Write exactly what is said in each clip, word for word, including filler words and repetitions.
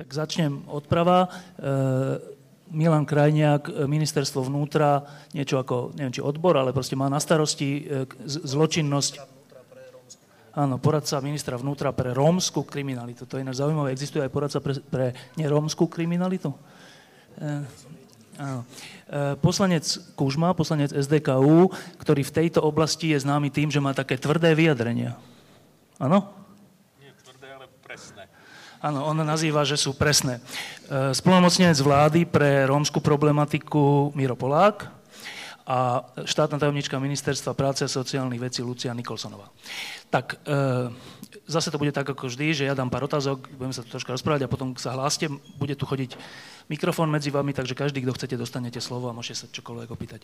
Tak začnem odprava. E, Milan Krajniak, ministerstvo vnútra, niečo ako, neviem, či odbor, ale proste má na starosti e, zločinnosť. Áno, poradca ministra vnútra pre rómsku kriminalitu. To je ináč zaujímavé. Existuje aj poradca pre, pre nerómsku kriminalitu? E, áno. E, poslanec Kužma, poslanec es dé ká ú, ktorý v tejto oblasti je známy tým, že má také tvrdé vyjadrenia. Áno? Áno, on nazýva, že sú presné. Splnomocnenec vlády pre rómsku problematiku Miro Polák a štátna tajomnička ministerstva práce a sociálnych vecí Lucia Nikolsonová. Tak, zase to bude tak ako vždy, že ja dám pár otázok, budeme sa tu troška rozprávať a potom sa hláste, bude tu chodiť mikrofón medzi vami, takže každý, kto chcete, dostanete slovo a môžete sa čokoľvek opýtať.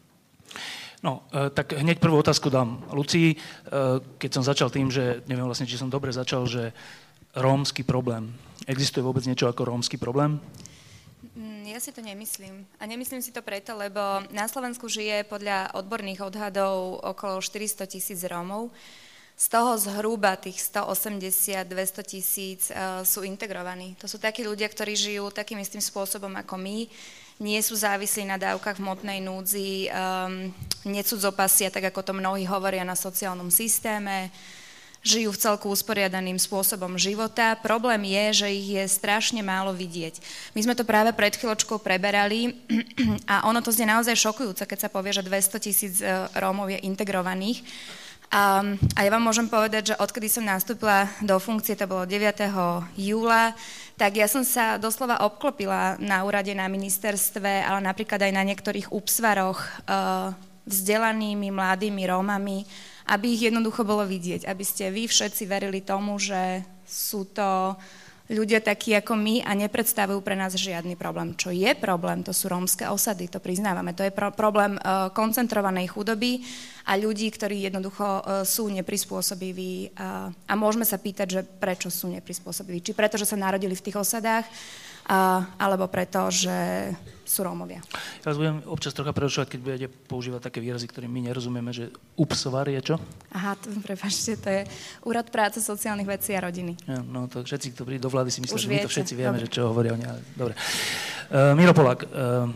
No, tak hneď prvú otázku dám Lucii, keď som začal tým, že neviem vlastne, či som dobre začal, že rómsky problém. Existuje vôbec niečo ako rómsky problém? Ja si to nemyslím. A nemyslím si to preto, lebo na Slovensku žije podľa odborných odhadov okolo štyristo tisíc Rómov. Z toho zhruba tých stoosemdesiat až dvesto tisíc uh, sú integrovaní. To sú takí ľudia, ktorí žijú takým istým spôsobom ako my. Nie sú závislí na dávkach v hmotnej núdzi, um, necudzopasia, tak ako to mnohí hovoria, na sociálnom systéme. Žijú v celku usporiadaným spôsobom života. Problém je, že ich je strašne málo vidieť. My sme to práve pred chvíľočkou preberali a ono to znie naozaj šokujúce, keď sa povie, že dvesto tisíc Rómov je integrovaných. A, a ja vám môžem povedať, že odkedy som nastúpila do funkcie, to bolo deviateho júla, tak ja som sa doslova obklopila na úrade, na ministerstve, ale napríklad aj na niektorých úpsvaroch uh, vzdelanými mladými Rómami, aby ich jednoducho bolo vidieť, aby ste vy všetci verili tomu, že sú to ľudia takí ako my a nepredstavujú pre nás žiadny problém. Čo je problém, to sú rómske osady, to priznávame. To je pro- problém uh, koncentrovanej chudoby a ľudí, ktorí jednoducho uh, sú neprispôsobiví uh, a môžeme sa pýtať, že prečo sú neprispôsobiví. Či preto, že sa narodili v tých osadách, uh, alebo preto, že sú Rómovia. Ja vás budem občas trocha prerušovať, keď budete používať také výrazy, ktorým my nerozumieme, že úpsvar je čo? Aha, to, prepáčte, to je Úrad práce, sociálnych vecí a rodiny. Ja, no to všetci, kto príde do vlády, si myslia, Už že my to všetci vieme, dobre. že čo hovoria oni. Ale dobre. Uh, Miro Polák, uh,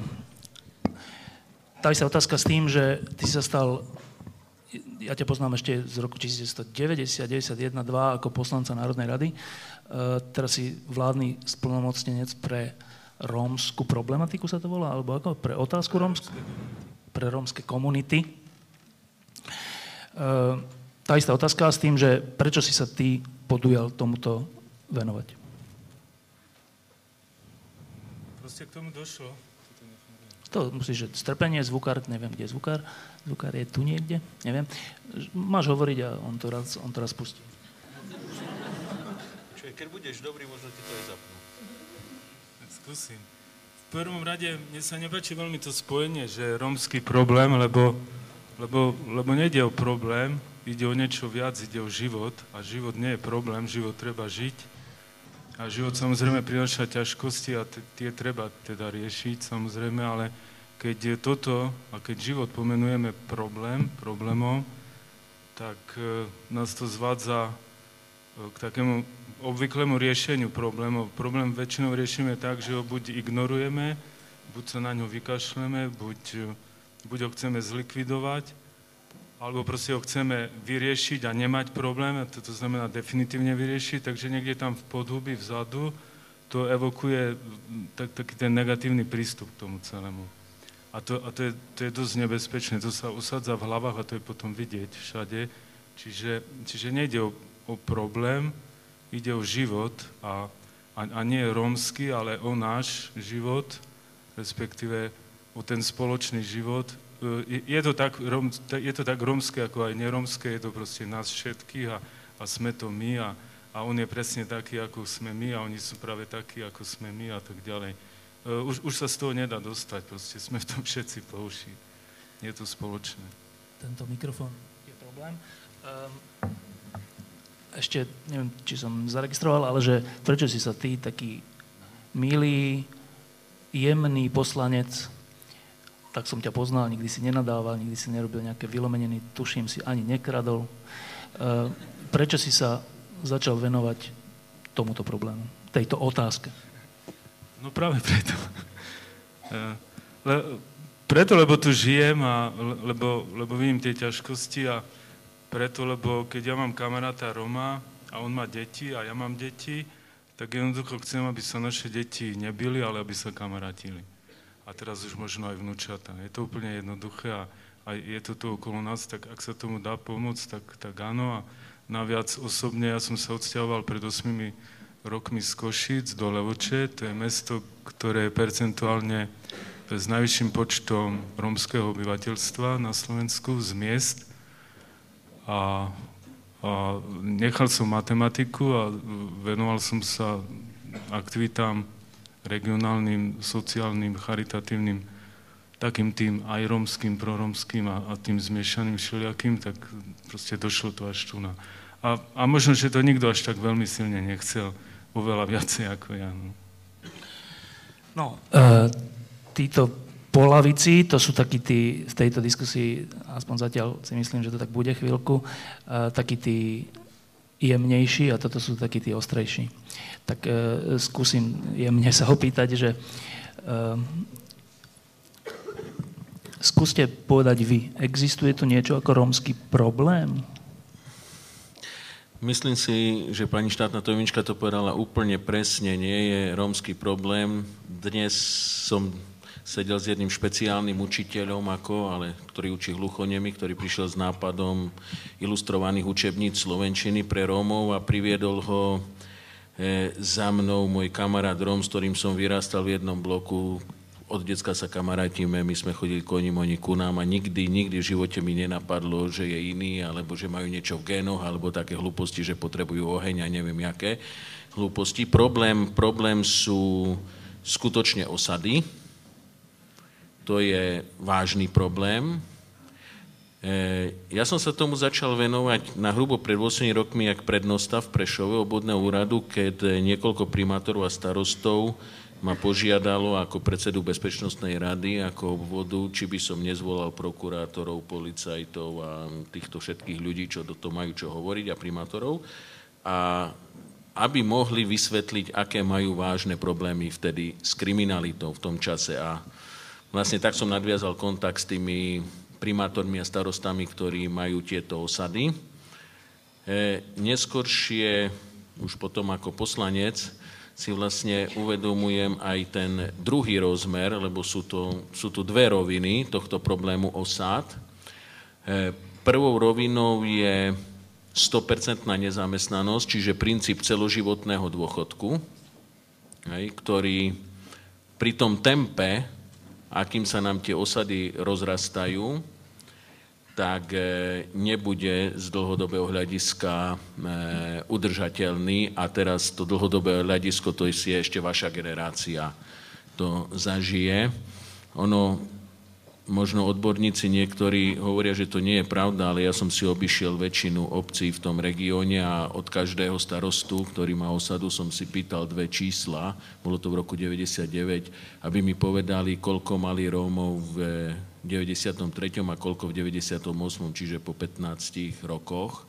tá istá otázka s tým, že ty sa stal, ja ťa poznám ešte z roku devätnásťstodeväťdesiat, deväťdesiatjeden, dva ako poslanca Národnej rady. Uh, teraz si vládny splnomocnenec pre rómsku problematiku sa to volá, alebo ako? Pre otázku rómsku? Pre rómske komunity. E, tá istá otázka s tým, že prečo si sa ty podujal tomuto venovať? Proste k tomu došlo. To musíš, že strpenie, zvukár, neviem, kde je zvukár. Zvukár je tu niekde, neviem. Máš hovoriť a on to raz, on to raz pustí. Čiže keď budeš dobrý, možno ti to aj zapnú. Skúsim. V prvom rade mne sa nepáči veľmi to spojenie, že rómsky problém, lebo, lebo, lebo nejde o problém, ide o niečo viac, ide o život a život nie je problém, život treba žiť a život samozrejme prináša ťažkosti a t- tie treba teda riešiť samozrejme, ale keď je toto a keď život pomenujeme problém, problémom, tak e, nás to zvádza e, k takému obvyklému riešeniu problémov. Problém väčšinou riešime tak, že ho buď ignorujeme, buď sa na ňo vykašleme, buď, buď ho chceme zlikvidovať, alebo proste ho chceme vyriešiť a nemať problém, a to, to znamená definitívne vyriešiť, takže niekde tam v podhubi, vzadu, to evokuje tak, taký ten negatívny prístup k tomu celému. A to, a to, je, to je dosť nebezpečné, to sa usadza v hlavách a to je potom vidieť všade. Čiže, čiže nejde o, o problém, ide o život a, a, a nie rómsky, ale o náš život, respektíve o ten spoločný život. Je, je, to tak, je to tak rómske, ako aj nerómske, je to proste nás všetkých a, a sme to my a, a on je presne taký, ako sme my a oni sú práve takí, ako sme my a tak ďalej. Už, už sa z toho nedá dostať, proste sme v tom všetci po uši. Je to spoločné. Tento mikrofón je problém. Um... Ešte, neviem, či som zaregistroval, ale že prečo si sa ty, taký milý, jemný poslanec, tak som ťa poznal, nikdy si nenadával, nikdy si nerobil nejaké vylomeniny, tuším, si ani nekradol. Prečo si sa začal venovať tomuto problému? tejto otázke? No práve preto. Le, preto, lebo tu žijem a lebo, lebo vidím tie ťažkosti a preto, lebo keď ja mám kamaráta Roma a on má deti a ja mám deti, tak jednoducho chcem, aby sa naše deti nebili, ale aby sa kamarátili. A teraz už možno aj vnúčata. Je to úplne jednoduché a, a je to tu okolo nás, tak ak sa tomu dá pomôcť, tak, tak áno. A naviac osobne ja som sa odsťahoval pred ôsmimi rokmi z Košíc do Levoče. To je mesto, ktoré je percentuálne s najvyšším počtom rómskeho obyvateľstva na Slovensku z miest. A, a nechal som matematiku a venoval som sa aktivitám regionálnym, sociálnym, charitatívnym, takým tým aj rómskym, prorómskym a, a tým zmiešaným všelijakým, tak proste došlo to až tu na. A, a možno, že to nikto až tak veľmi silne nechcel, oveľa viacej ako ja. No, no uh, títo po lavici, to sú takí tí, v tejto diskusii, aspoň zatiaľ si myslím, že to tak bude chvíľku, uh, takí tí jemnejší a toto sú takí tí ostrejší. Tak uh, skúsim jemne sa opýtať, že uh, skúste povedať vy, existuje tu niečo ako rómsky problém? Myslím si, že pani štátna tajomnička to povedala úplne presne, nie je rómsky problém. Dnes som sedel s jedným špeciálnym učiteľom, ako, ale, ktorý učí hluchonemi, ktorý prišiel s nápadom ilustrovaných učebníc slovenčiny pre Rómov a priviedol ho e, za mnou môj kamarát Róm, s ktorým som vyrastal v jednom bloku. Od decka sa kamarátime, my sme chodili ko ním, oni ku nám a nikdy, nikdy v živote mi nenapadlo, že je iný, alebo že majú niečo v génoch, alebo také hlúposti, že potrebujú oheň a neviem jaké hlúposti. Problém, problém sú skutočne osady. To je vážny problém. E, ja som sa tomu začal venovať na hrubo pred ôsmimi rokmi, jak prednosta v Prešove obvodného úradu, keď niekoľko primátorov a starostov ma požiadalo ako predsedu Bezpečnostnej rady, ako obvodu, či by som nezvolal prokurátorov, policajtov a týchto všetkých ľudí, čo do toho majú čo hovoriť, a primátorov, a aby mohli vysvetliť, aké majú vážne problémy vtedy s kriminalitou v tom čase. A vlastne tak som nadviazal kontakt s tými primátormi a starostami, ktorí majú tieto osady. E, neskoršie, už potom ako poslanec, si vlastne uvedomujem aj ten druhý rozmer, lebo sú, to, sú tu dve roviny tohto problému osád. Prvou rovinou je sto percent nezamestnanosť, čiže princíp celoživotného dôchodku, ktorý pri tom tempe, akým sa nám tie osady rozrastajú, tak nebude z dlhodobého hľadiska udržateľný a teraz to dlhodobé hľadisko, to je ešte vaša generácia, to zažije. Ono, možno odborníci niektorí hovoria, že to nie je pravda, ale ja som si obišiel väčšinu obcí v tom regióne a od každého starostu, ktorý má osadu, som si pýtal dve čísla, bolo to v roku deväťdesiatdeväť, aby mi povedali, koľko mali Rómov v deväťdesiatom treťom a koľko v deväťdesiatom ôsmom, čiže po pätnástich rokoch.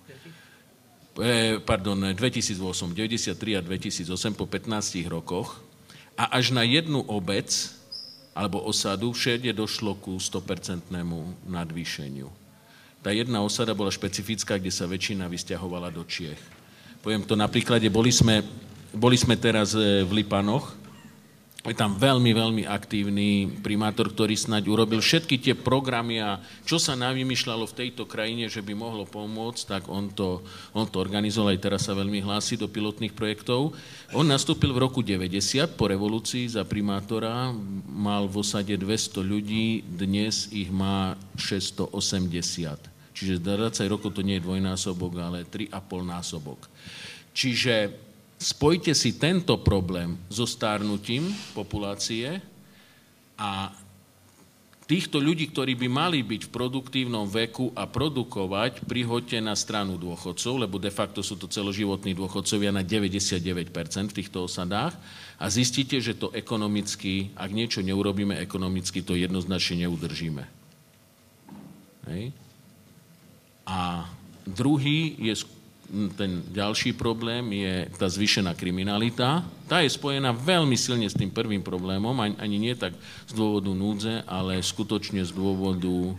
E, pardon, dvetisícosem, deväťdesiattri a dvetisícosem, po pätnástich rokoch. A až na jednu obec, alebo osadu, všade došlo ku sto percent nadvýšeniu. Tá jedna osada bola špecifická, kde sa väčšina vysťahovala do Čiech. Poviem to na príklade, boli sme, boli sme teraz v Lipanoch, je tam veľmi, veľmi aktívny primátor, ktorý snáď urobil všetky tie programy a čo sa navymýšľalo v tejto krajine, že by mohlo pomôcť, tak on to, on to organizoval, aj teraz sa veľmi hlási do pilotných projektov. On nastúpil v roku deväťdesiat po revolúcii za primátora, mal v osade dvesto ľudí, dnes ich má šesťstoosemdesiat. Čiže za dvadsať rokov to nie je dvojnásobok, ale tri a pol násobok. Čiže spojte si tento problém so stárnutím populácie a týchto ľudí, ktorí by mali byť v produktívnom veku a produkovať, prihoďte na stranu dôchodcov, lebo de facto sú to celoživotní dôchodcovia na deväťdesiatdeväť percent v týchto osadách a zistíte, že to ekonomicky, ak niečo neurobíme ekonomicky, to jednoznačne neudržíme. Hej. A druhý je ten ďalší problém je tá zvýšená kriminalita. Tá je spojená veľmi silne s tým prvým problémom, ani, ani nie tak z dôvodu núdze, ale skutočne z dôvodu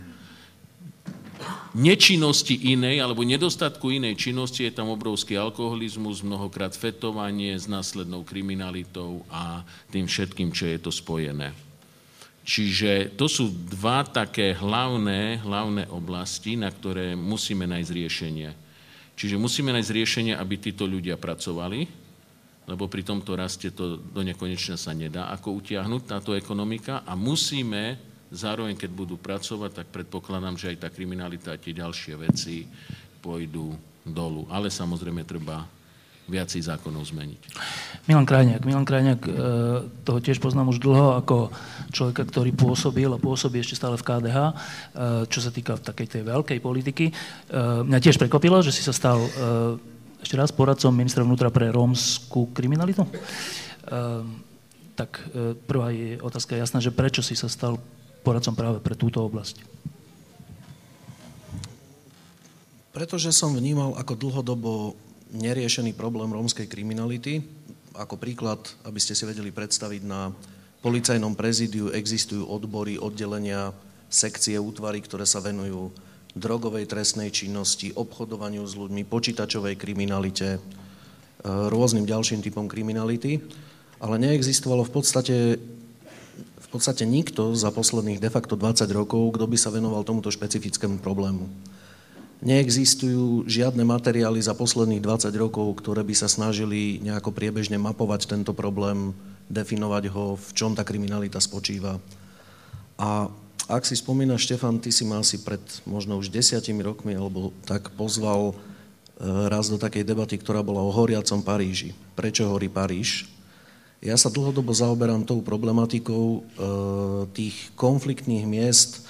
nečinnosti inej, alebo nedostatku inej činnosti. Je tam obrovský alkoholizmus, mnohokrát fetovanie s následnou kriminalitou a tým všetkým, čo je to spojené. Čiže to sú dva také hlavné, hlavné oblasti, na ktoré musíme nájsť riešenie. Čiže musíme nájsť riešenie, aby títo ľudia pracovali, lebo pri tomto raste to do nekonečna sa nedá ako utiahnuť táto ekonomika, a musíme zároveň, keď budú pracovať, tak predpokladám, že aj tá kriminalita a tie ďalšie veci pôjdu dolu. Ale samozrejme treba viacej zákonov zmeniť. Milan Krajniak. Milan Krajniak, toho tiež poznám už dlho ako človeka, ktorý pôsobil a pôsobí ešte stále v ká dé há, čo sa týka takej tej veľkej politiky. Mňa tiež prekvapilo, že si sa stal ešte raz poradcom ministra vnútra pre rómsku kriminalitu. Tak prvá je otázka jasná, že prečo si sa stal poradcom práve pre túto oblasť? Pretože som vnímal ako dlhodobo neriešený problém rómskej kriminality. Ako príklad, aby ste si vedeli predstaviť, na policajnom prezídiu existujú odbory, oddelenia, sekcie, útvary, ktoré sa venujú drogovej trestnej činnosti, obchodovaniu s ľuďmi, počítačovej kriminalite, rôznym ďalším typom kriminality, ale neexistovalo v podstate v podstate nikto za posledných de facto dvadsať rokov, kto by sa venoval tomuto špecifickému problému. Neexistujú žiadne materiály za posledných dvadsať rokov, ktoré by sa snažili nejako priebežne mapovať tento problém, definovať ho, v čom tá kriminalita spočíva. A ak si spomínaš, Štefan, ty si ma asi pred možno už desiatimi rokmi alebo tak pozval raz do takej debaty, ktorá bola o horiacom Paríži. Prečo horí Paríž? Ja sa dlhodobo zaoberám tou problematikou e, tých konfliktných miest, e,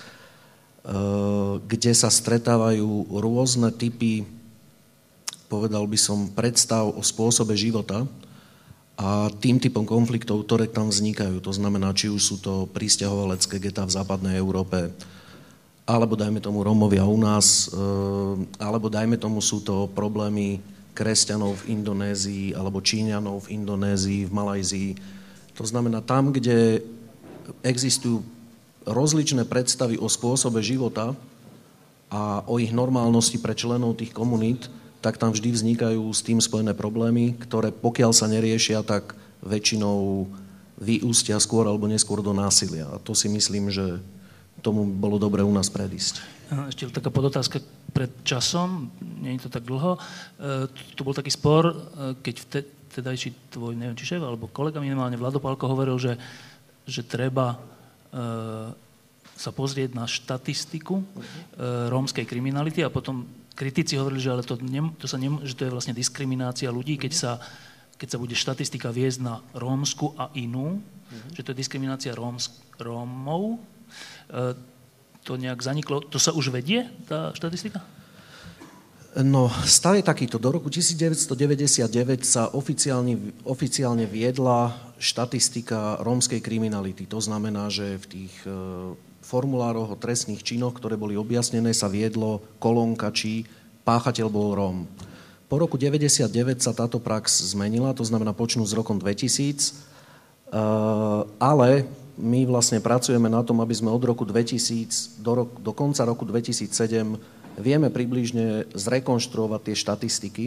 kde sa stretávajú rôzne typy, povedal by som, predstav o spôsobe života a tým typom konfliktov, ktoré tam vznikajú. To znamená, či už sú to prisťahovalecké getá v západnej Európe, alebo dajme tomu Rómovia u nás, e, alebo dajme tomu sú to problémy kresťanov v Indonézii alebo Číňanov v Indonézii, v Malajzii. To znamená, tam, kde existujú rozličné predstavy o spôsobe života a o ich normálnosti pre členov tých komunít, tak tam vždy vznikajú s tým spojené problémy, ktoré pokiaľ sa neriešia, tak väčšinou vyústia skôr alebo neskôr do násilia. A to si myslím, že tomu bolo dobre u nás predísť. Ešte taká podotázka pred časom, nie je to tak dlho. E, tu bol taký spor, keď vtedajší tvoj, neviem, či šéf, alebo kolega minimálne Vlado Pálko hovoril, že, že treba e, sa pozrieť na štatistiku e, rómskej kriminality a potom kritici hovorili, že, ale to, ne, to sa ne, že to je vlastne diskriminácia ľudí, keď sa, keď sa bude štatistika viesť na rómsku a inú, mm-hmm. že to je diskriminácia rómsk, Rómov. E, to nejak zaniklo. To sa už vedie, tá štatistika? No, stav je takýto. Do roku devätnásťstodeväťdesiatdeväť sa oficiálne, oficiálne viedla štatistika rómskej kriminality. To znamená, že v tých e, formulároch o trestných činoch, ktoré boli objasnené, sa viedlo kolónka, či páchateľ bol Róm. Po roku deväťdesiatdeväť sa táto prax zmenila, to znamená počnú s rokom dvetisíc, e, ale my vlastne pracujeme na tom, aby sme od roku dvetisíc do, rok, do konca roku dvetisícsedem vieme približne zrekonštruovať tie štatistiky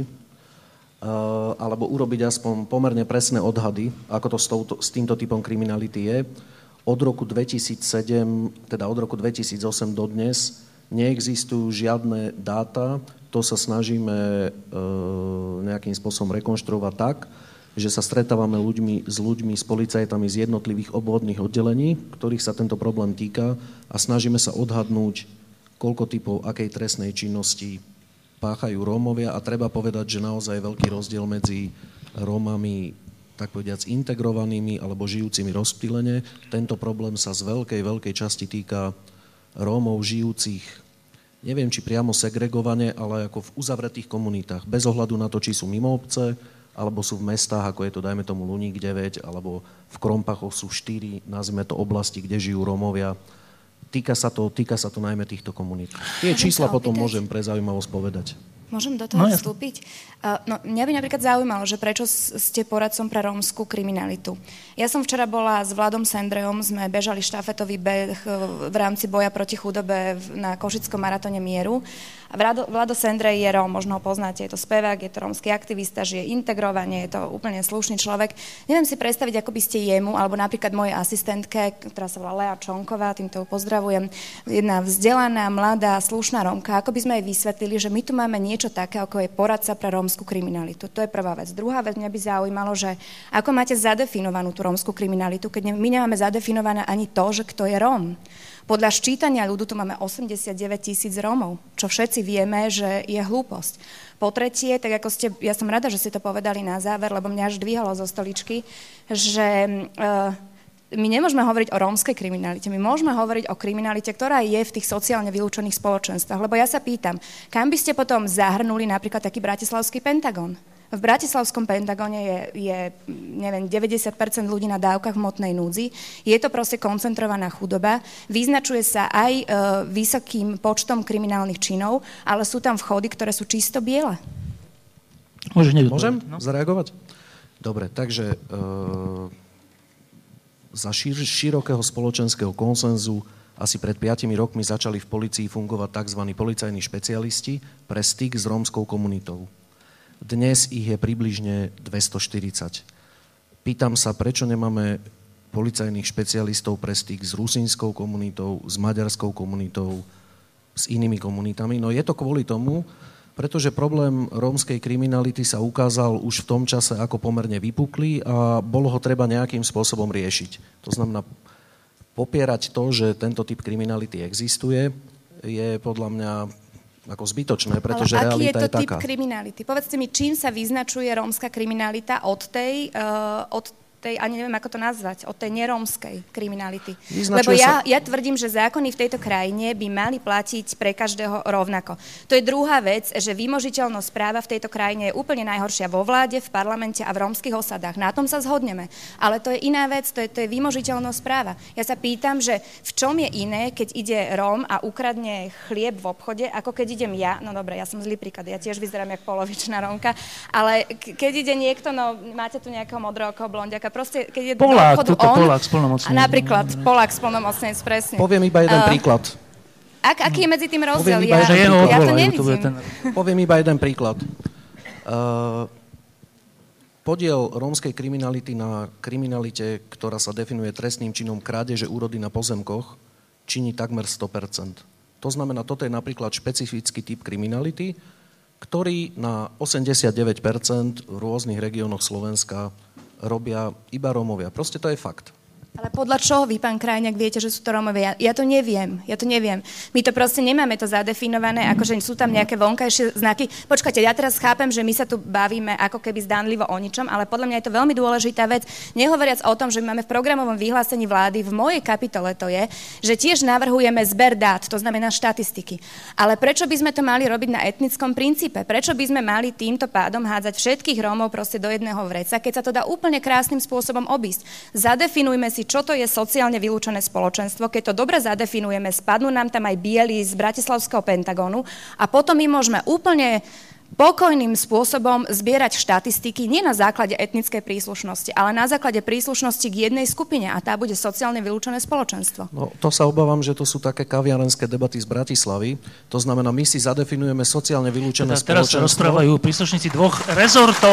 uh, alebo urobiť aspoň pomerne presné odhady, ako to s, touto, s týmto typom kriminality je. Od roku dvetisícsedem, teda od roku dvetisícosem do dnes neexistujú žiadne dáta. To sa snažíme uh, nejakým spôsobom rekonštruovať tak, že sa stretávame ľuďmi, s ľuďmi, s policajtami z jednotlivých obvodných oddelení, ktorých sa tento problém týka, a snažíme sa odhadnúť, koľko typov akej trestnej činnosti páchajú Rómovia, a treba povedať, že naozaj je veľký rozdiel medzi Rómami, tak povediac, integrovanými alebo žijúcimi rozptýlene. Tento problém sa z veľkej, veľkej časti týka Rómov žijúcich, neviem, či priamo segregovane, ale ako v uzavretých komunitách, bez ohľadu na to, či sú mimo obce, alebo sú v mestách, ako je to, dajme tomu, Luník deväť, alebo v Krompachoch sú štyri, nazvime to, oblasti, kde žijú Rómovia. Týka sa to, týka sa to najmä týchto komunít. Tie čísla potom môžem pre zaujímavosť povedať. Môžem do toho No, vstúpiť? Uh, no, mňa by napríklad zaujímalo, že prečo ste poradcom pre rómsku kriminalitu. Ja som včera bola s Vladom Sendrejom, sme bežali štafetový beh v rámci boja proti chudobe na Košickom maratóne mieru. A Vlado, Vlado Sendrej je Róm, možno ho poznáte, je to spevák, je to rómsky aktivista, žije integrovane, je to úplne slušný človek. Neviem si predstaviť, ako by ste jemu, alebo napríklad mojej asistentke, ktorá sa volá Lea Čonková, týmto pozdravujem, jedna vzdelaná, mladá, slušná Rómka, ako by sme jej vysvetlili, že my tu máme niečo také, ako je poradca pre rómsku kriminalitu. To je prvá vec. Druhá vec, mňa by zaujímalo, že ako máte zadefinovanú tú rómsku kriminalitu, keď my nemáme zadefinované ani to, že kto je Róm. Podľa ščítania ľudu tu máme osemdesiatdeväť tisíc Rómov, čo všetci vieme, že je hlúposť. Po tretie, tak ako ste, ja som rada, že ste to povedali na záver, lebo mňa až dvíhalo zo stoličky, že uh, my nemôžeme hovoriť o rómskej kriminalite, my môžeme hovoriť o kriminalite, ktorá je v tých sociálne vylúčených spoločenstvách. Lebo ja sa pýtam, kam by ste potom zahrnuli napríklad taký bratislavský Pentagon? V bratislavskom Pentagóne je, je neviem, deväťdesiat percent ľudí na dávkach v hmotnej núdzi. Je to proste koncentrovaná chudoba. Vyznačuje sa aj e, vysokým počtom kriminálnych činov, ale sú tam vchody, ktoré sú čisto biele. Môžem no? zareagovať? Dobre, takže e, za šir, širokého spoločenského konsenzu asi pred piatimi rokmi začali v polícii fungovať tzv. Policajní špecialisti pre styk s rómskou komunitou. Dnes ich je približne dvestoštyridsať. Pýtam sa, prečo nemáme policajných špecialistov pre styk s rusínskou komunitou, s maďarskou komunitou, s inými komunitami. No je to kvôli tomu, pretože problém rómskej kriminality sa ukázal už v tom čase ako pomerne vypuklý a bolo ho treba nejakým spôsobom riešiť. To znamená, popierať to, že tento typ kriminality existuje, je podľa mňa ako zbytočné, pretože ale realita je taká. aký je to typ kriminality? Povedzte mi, čím sa vyznačuje rómska kriminalita od tej, uh, od tej, ani neviem, ako to nazvať, od tej nerómskej kriminality. Vyznačuje Lebo ja, sa... ja tvrdím, že zákony v tejto krajine by mali platiť pre každého rovnako. To je druhá vec, že vymožiteľnosť práva v tejto krajine je úplne najhoršia vo vláde, v parlamente a v rómskych osadách. Na tom sa zhodneme. Ale to je iná vec, to je, to je vymožiteľnosť práva. Ja sa pýtam, že v čom je iné, keď ide Róm a ukradne chlieb v obchode, ako keď idem ja, no dobre, ja som zlý príklad, ja tiež vyzerám jak polovičná Rómka, ale keď ide niekto, no máte tu nejakého modrookého blondiaka, proste, keď je Polák, do obchodu on... Polák splnomocnenec. Napríklad, Polák splnomocnenec, presne. Poviem iba jeden uh, príklad. Ak, aký je medzi tým rozdiel? Ja, ja, ja to nevidím. Ten... Poviem iba jeden príklad. Uh, podiel rómskej kriminality na kriminalite, ktorá sa definuje trestným činom krádeže úrody na pozemkoch, činí takmer sto percent. To znamená, toto je napríklad špecifický typ kriminality, ktorý na osemdesiatdeväť percent v rôznych regiónoch Slovenska robia iba Rómovia. Proste to je fakt. Ale podľa čoho vy, pán Krajňák, viete, že sú to Rómovia? Ja, ja to neviem. Ja to neviem. My to proste nemáme to zadefinované, akože sú tam nejaké vonkajšie znaky. Počkajte, ja teraz chápem, že my sa tu bavíme ako keby zdánlivo o ničom, ale podľa mňa je to veľmi dôležitá vec. Nehovoriac o tom, že my máme v programovom vyhlásení vlády, v mojej kapitole to je, že tiež navrhujeme zber dát, to znamená štatistiky. Ale prečo by sme to mali robiť na etnickom princípe? Prečo by sme mali týmto pádom hádzať všetkých Rómov proste do jedného vreca, keď sa to dá úplne krásnym spôsobom obísť? Zadefinujme si, čo to je sociálne vylúčené spoločenstvo. Keď to dobre zadefinujeme, spadnú nám tam aj bieli z bratislavského Pentagónu a potom my môžeme úplne pokojným spôsobom zbierať štatistiky nie na základe etnickej príslušnosti, ale na základe príslušnosti k jednej skupine a tá bude sociálne vylúčené spoločenstvo. No, to sa obávam, že to sú také kaviarenské debaty z Bratislavy. To znamená, my si zadefinujeme sociálne vylúčené teda spoločenstvo. Teraz sa rozprávajú príslušníci dvoch rezortov.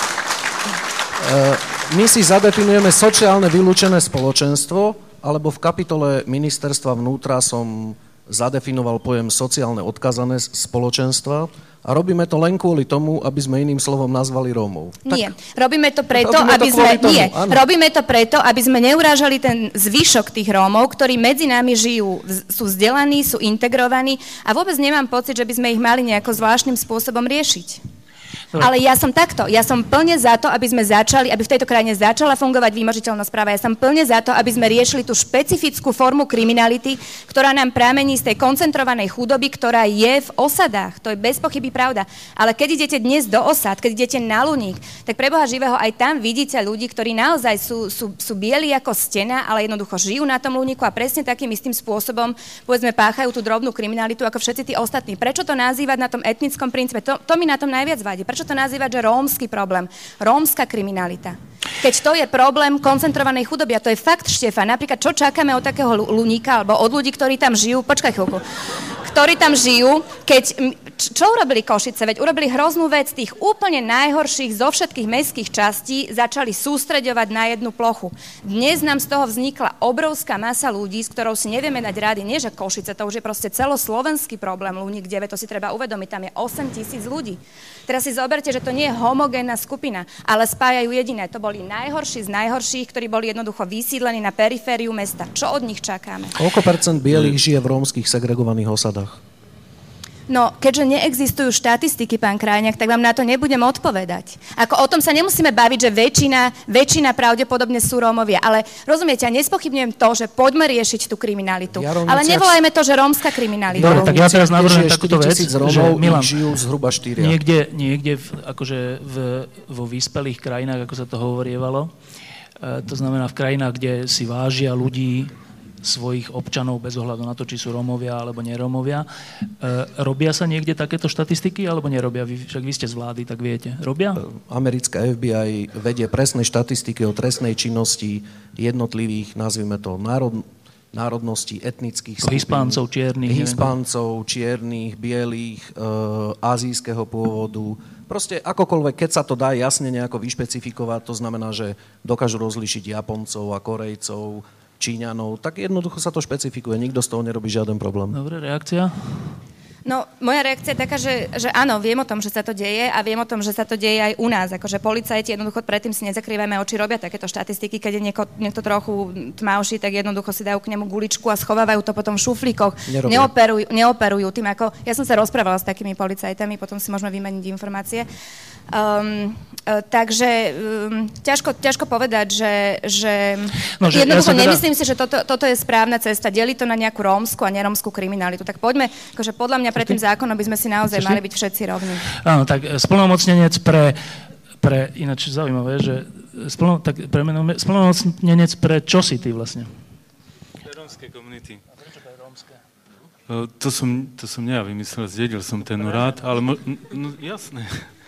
My si zadefinujeme sociálne vylúčené spoločenstvo, alebo v kapitole ministerstva vnútra som zadefinoval pojem sociálne odkazané spoločenstva a robíme to len kvôli tomu, aby sme iným slovom nazvali Rómov. Nie, tak, robíme to preto, robíme aby to sme tomu, nie, áno. robíme to preto, aby sme neurážali ten zvyšok tých Rómov, ktorí medzi nami žijú, sú vzdelaní, sú integrovaní a vôbec nemám pocit, že by sme ich mali nejako zvláštnym spôsobom riešiť. Ale ja som takto. Ja som plne za to, aby sme začali, aby v tejto krajine začala fungovať vymožiteľnosť práva. Ja som plne za to, aby sme riešili tú špecifickú formu kriminality, ktorá nám pramení z tej koncentrovanej chudoby, ktorá je v osadách. To je bez pochyby pravda. Ale keď idete dnes do osad, keď idete na Luník, tak pre Boha živého aj tam vidíte ľudí, ktorí naozaj sú, sú, sú bieli ako stena, ale jednoducho žijú na tom Luníku a presne takým istým spôsobom, povedzme, páchajú tú drobnú kriminalitu ako všetci tí ostatní. Prečo to nazývať na tom etnickom princípe? To, to mi na tom najviac vadí. Prečo to nazývať, že rómsky problém, rómska kriminalita? Keď to je problém koncentrovanej chudoby, a to je fakt, Štefan, napríklad čo čakáme od takého Luníka, alebo od ľudí, ktorí tam žijú, počkaj chvíľku, ktorí tam žijú, keď, čo urobili Košice? Veď urobili hroznú vec, tých úplne najhorších zo všetkých mestských častí začali sústreďovať na jednu plochu. Dnes nám z toho vznikla obrovská masa ľudí, s ktorou si nevieme dať rady, nie že Košice, to už je proste celoslovenský problém, Luník deväť, to si treba uvedomiť, tam je osem tisíc ľudí. Teraz si zoberte, že to nie je homogénna skupina, ale spájajú jediné. To boli najhorší z najhorších, ktorí boli jednoducho vysídlení na perifériu mesta. Čo od nich čakáme? Koľko percent bielých žije v rómskych segregovaných osadách? No, keďže neexistujú štatistiky, pán Krajniak, tak vám na to nebudem odpovedať. Ako o tom sa nemusíme baviť, že väčšina, väčšina pravdepodobne sú Rómovia. Ale rozumiete, ja nespochybňujem to, že poďme riešiť tú kriminalitu. Jarovniciach... Ale nevolajme to, že rómska kriminalita. Dobre, tak ja teraz navrhujem takúto vec, že Milan, žijú zhruba štyria. Niekde, niekde v, akože v, vo vyspelých krajinách, ako sa to hovorievalo, e, to znamená v krajinách, kde si vážia ľudí, svojich občanov bez ohľadu na to, či sú Rómovia alebo nerómovia. E, robia sa niekde takéto štatistiky alebo nerobia? Vy, však vy ste z vlády, tak viete. Robia? Americká ef bí aj vedie presné štatistiky o trestnej činnosti jednotlivých, nazvime to, národ, národností, etnických skupín. Hispáncov, čiernych. Hispáncov, čiernych, bielých, e, azijského pôvodu. Proste akokoľvek, keď sa to dá jasne nejako vyšpecifikovať, to znamená, že dokážu rozlíšiť Japoncov a Korejcov, Číňanov, tak jednoducho sa to špecifikuje. Nikto z toho nerobí žiaden problém. Dobre, reakcia? No, moja reakcia je taká, že, že áno, viem o tom, že sa to deje a viem o tom, že sa to deje aj u nás. Akože policajti jednoducho predtým si nezakrývajme oči, robia takéto štatistiky, keď je nieko, niekto trochu tmavší, tak jednoducho si dajú k nemu guličku a schovávajú to potom v šuflíkoch. Neoperujú, neoperujú tým ako... Ja som sa rozprávala s takými policajtami, potom si môžeme vymeniť informácie. Um, uh, takže um, ťažko, ťažko povedať, že, že, no, že jednoducho ja teda... nemyslím si, že toto, toto je správna cesta. Deliť to na nejakú rómsku a nerómsku kriminalitu. Tak poďme, akože podľa mňa pred tým zákonom by sme si naozaj mali byť všetci rovní. Áno, tak splnomocnenec pre, pre ináč zaujímavé, že splno, tak pre meno, splnomocnenec pre čo si ty vlastne? Pre rómske komunity. A prečo pre rómske? To som, to som ja vymyslel, zdedil som ten úrad, ale mo, no, jasné.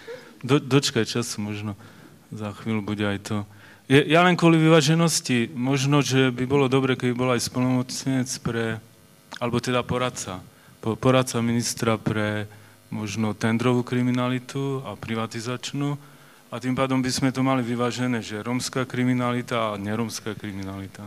Do, dočkaj času, možno za chvíľu bude aj to. Je, ja len kvôli vyváženosti, možno, že by bolo dobre, keby bol aj splnomocnenec pre, alebo teda poradca, poradca ministra pre možno tendrovú kriminalitu a privatizačnú a tým pádom by sme to mali vyvážené, že rómska kriminalita a nerómska kriminalita.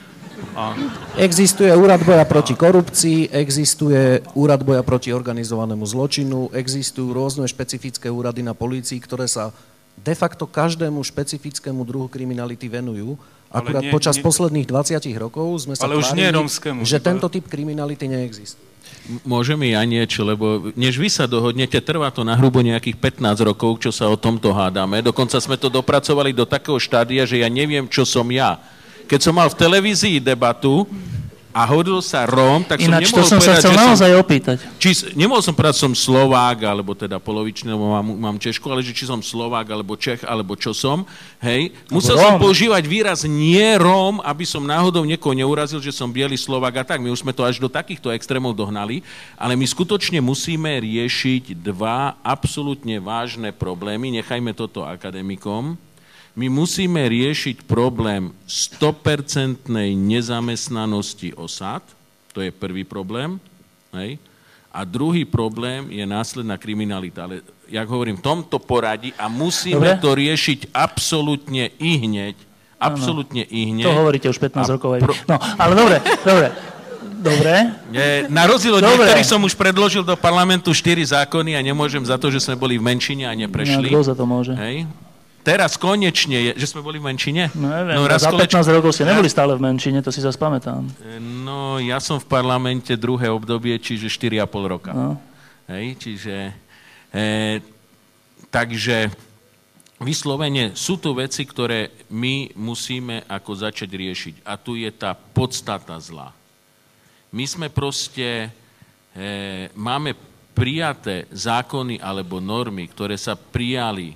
A... Existuje úrad boja proti korupcii, existuje úrad boja proti organizovanému zločinu, existujú rôzne špecifické úrady na polícii, ktoré sa de facto každému špecifickému druhu kriminality venujú. Akurát nie, počas nie... posledných dvadsať rokov sme sa ale tvárili, že tento typ kriminality neexistuje. Môžem i ja niečo, lebo než vy sa dohodnete, trvá to na hrubo nejakých pätnásť rokov, čo sa o tomto hádame. Dokonca sme to dopracovali do takého štádia, že ja neviem, čo som ja. Keď som mal v televízii debatu a hodil sa Róm, tak som Ináč, nemohol som povedať, sa chcel že naozaj som, opýtať. Či, nemohol som povedať, že som Slovák, alebo teda polovičný, lebo mám, mám Češku, ale že či som Slovák, alebo Čech, alebo čo som. Hej. Musel som používať výraz nie Róm, aby som náhodou niekoho neurazil, že som biely Slovák a tak. My už sme to až do takýchto extrémov dohnali, ale my skutočne musíme riešiť dva absolútne vážne problémy. Nechajme toto akademikom. My musíme riešiť problém sto percent nezamestnanosti osad, to je prvý problém, hej? A druhý problém je následná kriminalita. Ale, jak hovorím, v tomto poradí a musíme Dobre. to riešiť absolútne i hneď. Absolútne i hneď. To hovoríte už pätnásť rokov aj. Pro... No, ale dobre, dobre. Dobre. Nie, na rozdiel od niektorých som už predložil do parlamentu štyri zákony a nemôžem za to, že sme boli v menšine a neprešli. No, kto za to môže? Hej? Teraz konečne je, že sme boli v menšine? No neviem, no, za pätnásť rokov ste neboli stále v menšine, to si zase pamätám. No, ja som v parlamente druhé obdobie, čiže štyri a pol roka. No. Hej, čiže... E, Takže vyslovene sú tu veci, ktoré my musíme ako začať riešiť. A tu je tá podstata zla. My sme proste, e, máme prijaté zákony alebo normy, ktoré sa prijali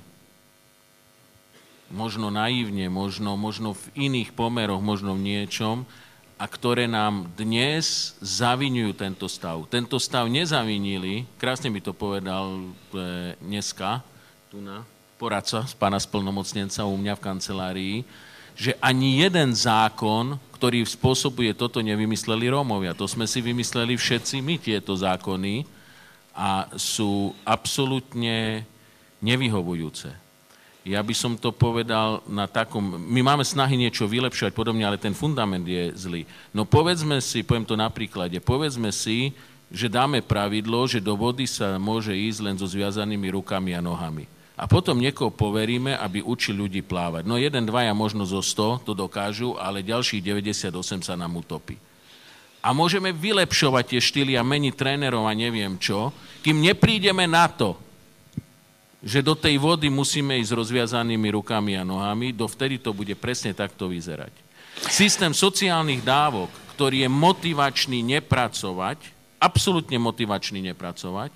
možno naivne, možno, možno v iných pomeroch, možno v niečom, a ktoré nám dnes zaviňujú tento stav. Tento stav nezavinili, krásne mi to povedal e, dneska, tu na poradca z pána splnomocnenca u mňa v kancelárii, že ani jeden zákon, ktorý spôsobuje toto, nevymysleli Rómovia. To sme si vymysleli všetci my, tieto zákony, a sú absolútne nevyhovujúce. Ja by som to povedal na takom, my máme snahy niečo vylepšovať podobne, ale ten fundament je zlý. No povedzme si, poviem to na príklade, povedzme si, že dáme pravidlo, že do vody sa môže ísť len so zviazanými rukami a nohami. A potom niekoho poveríme, aby učil ľudí plávať. No jeden, dvaja, možno zo sto to dokážu, ale ďalších deväťdesiatosem sa nám utopí. A môžeme vylepšovať tie štýly a meniť trénerov a neviem čo, kým neprídeme na to, že do tej vody musíme ísť s rozviazanými rukami a nohami, dovtedy to bude presne takto vyzerať. Systém sociálnych dávok, ktorý je motivačný nepracovať, absolútne motivačný nepracovať,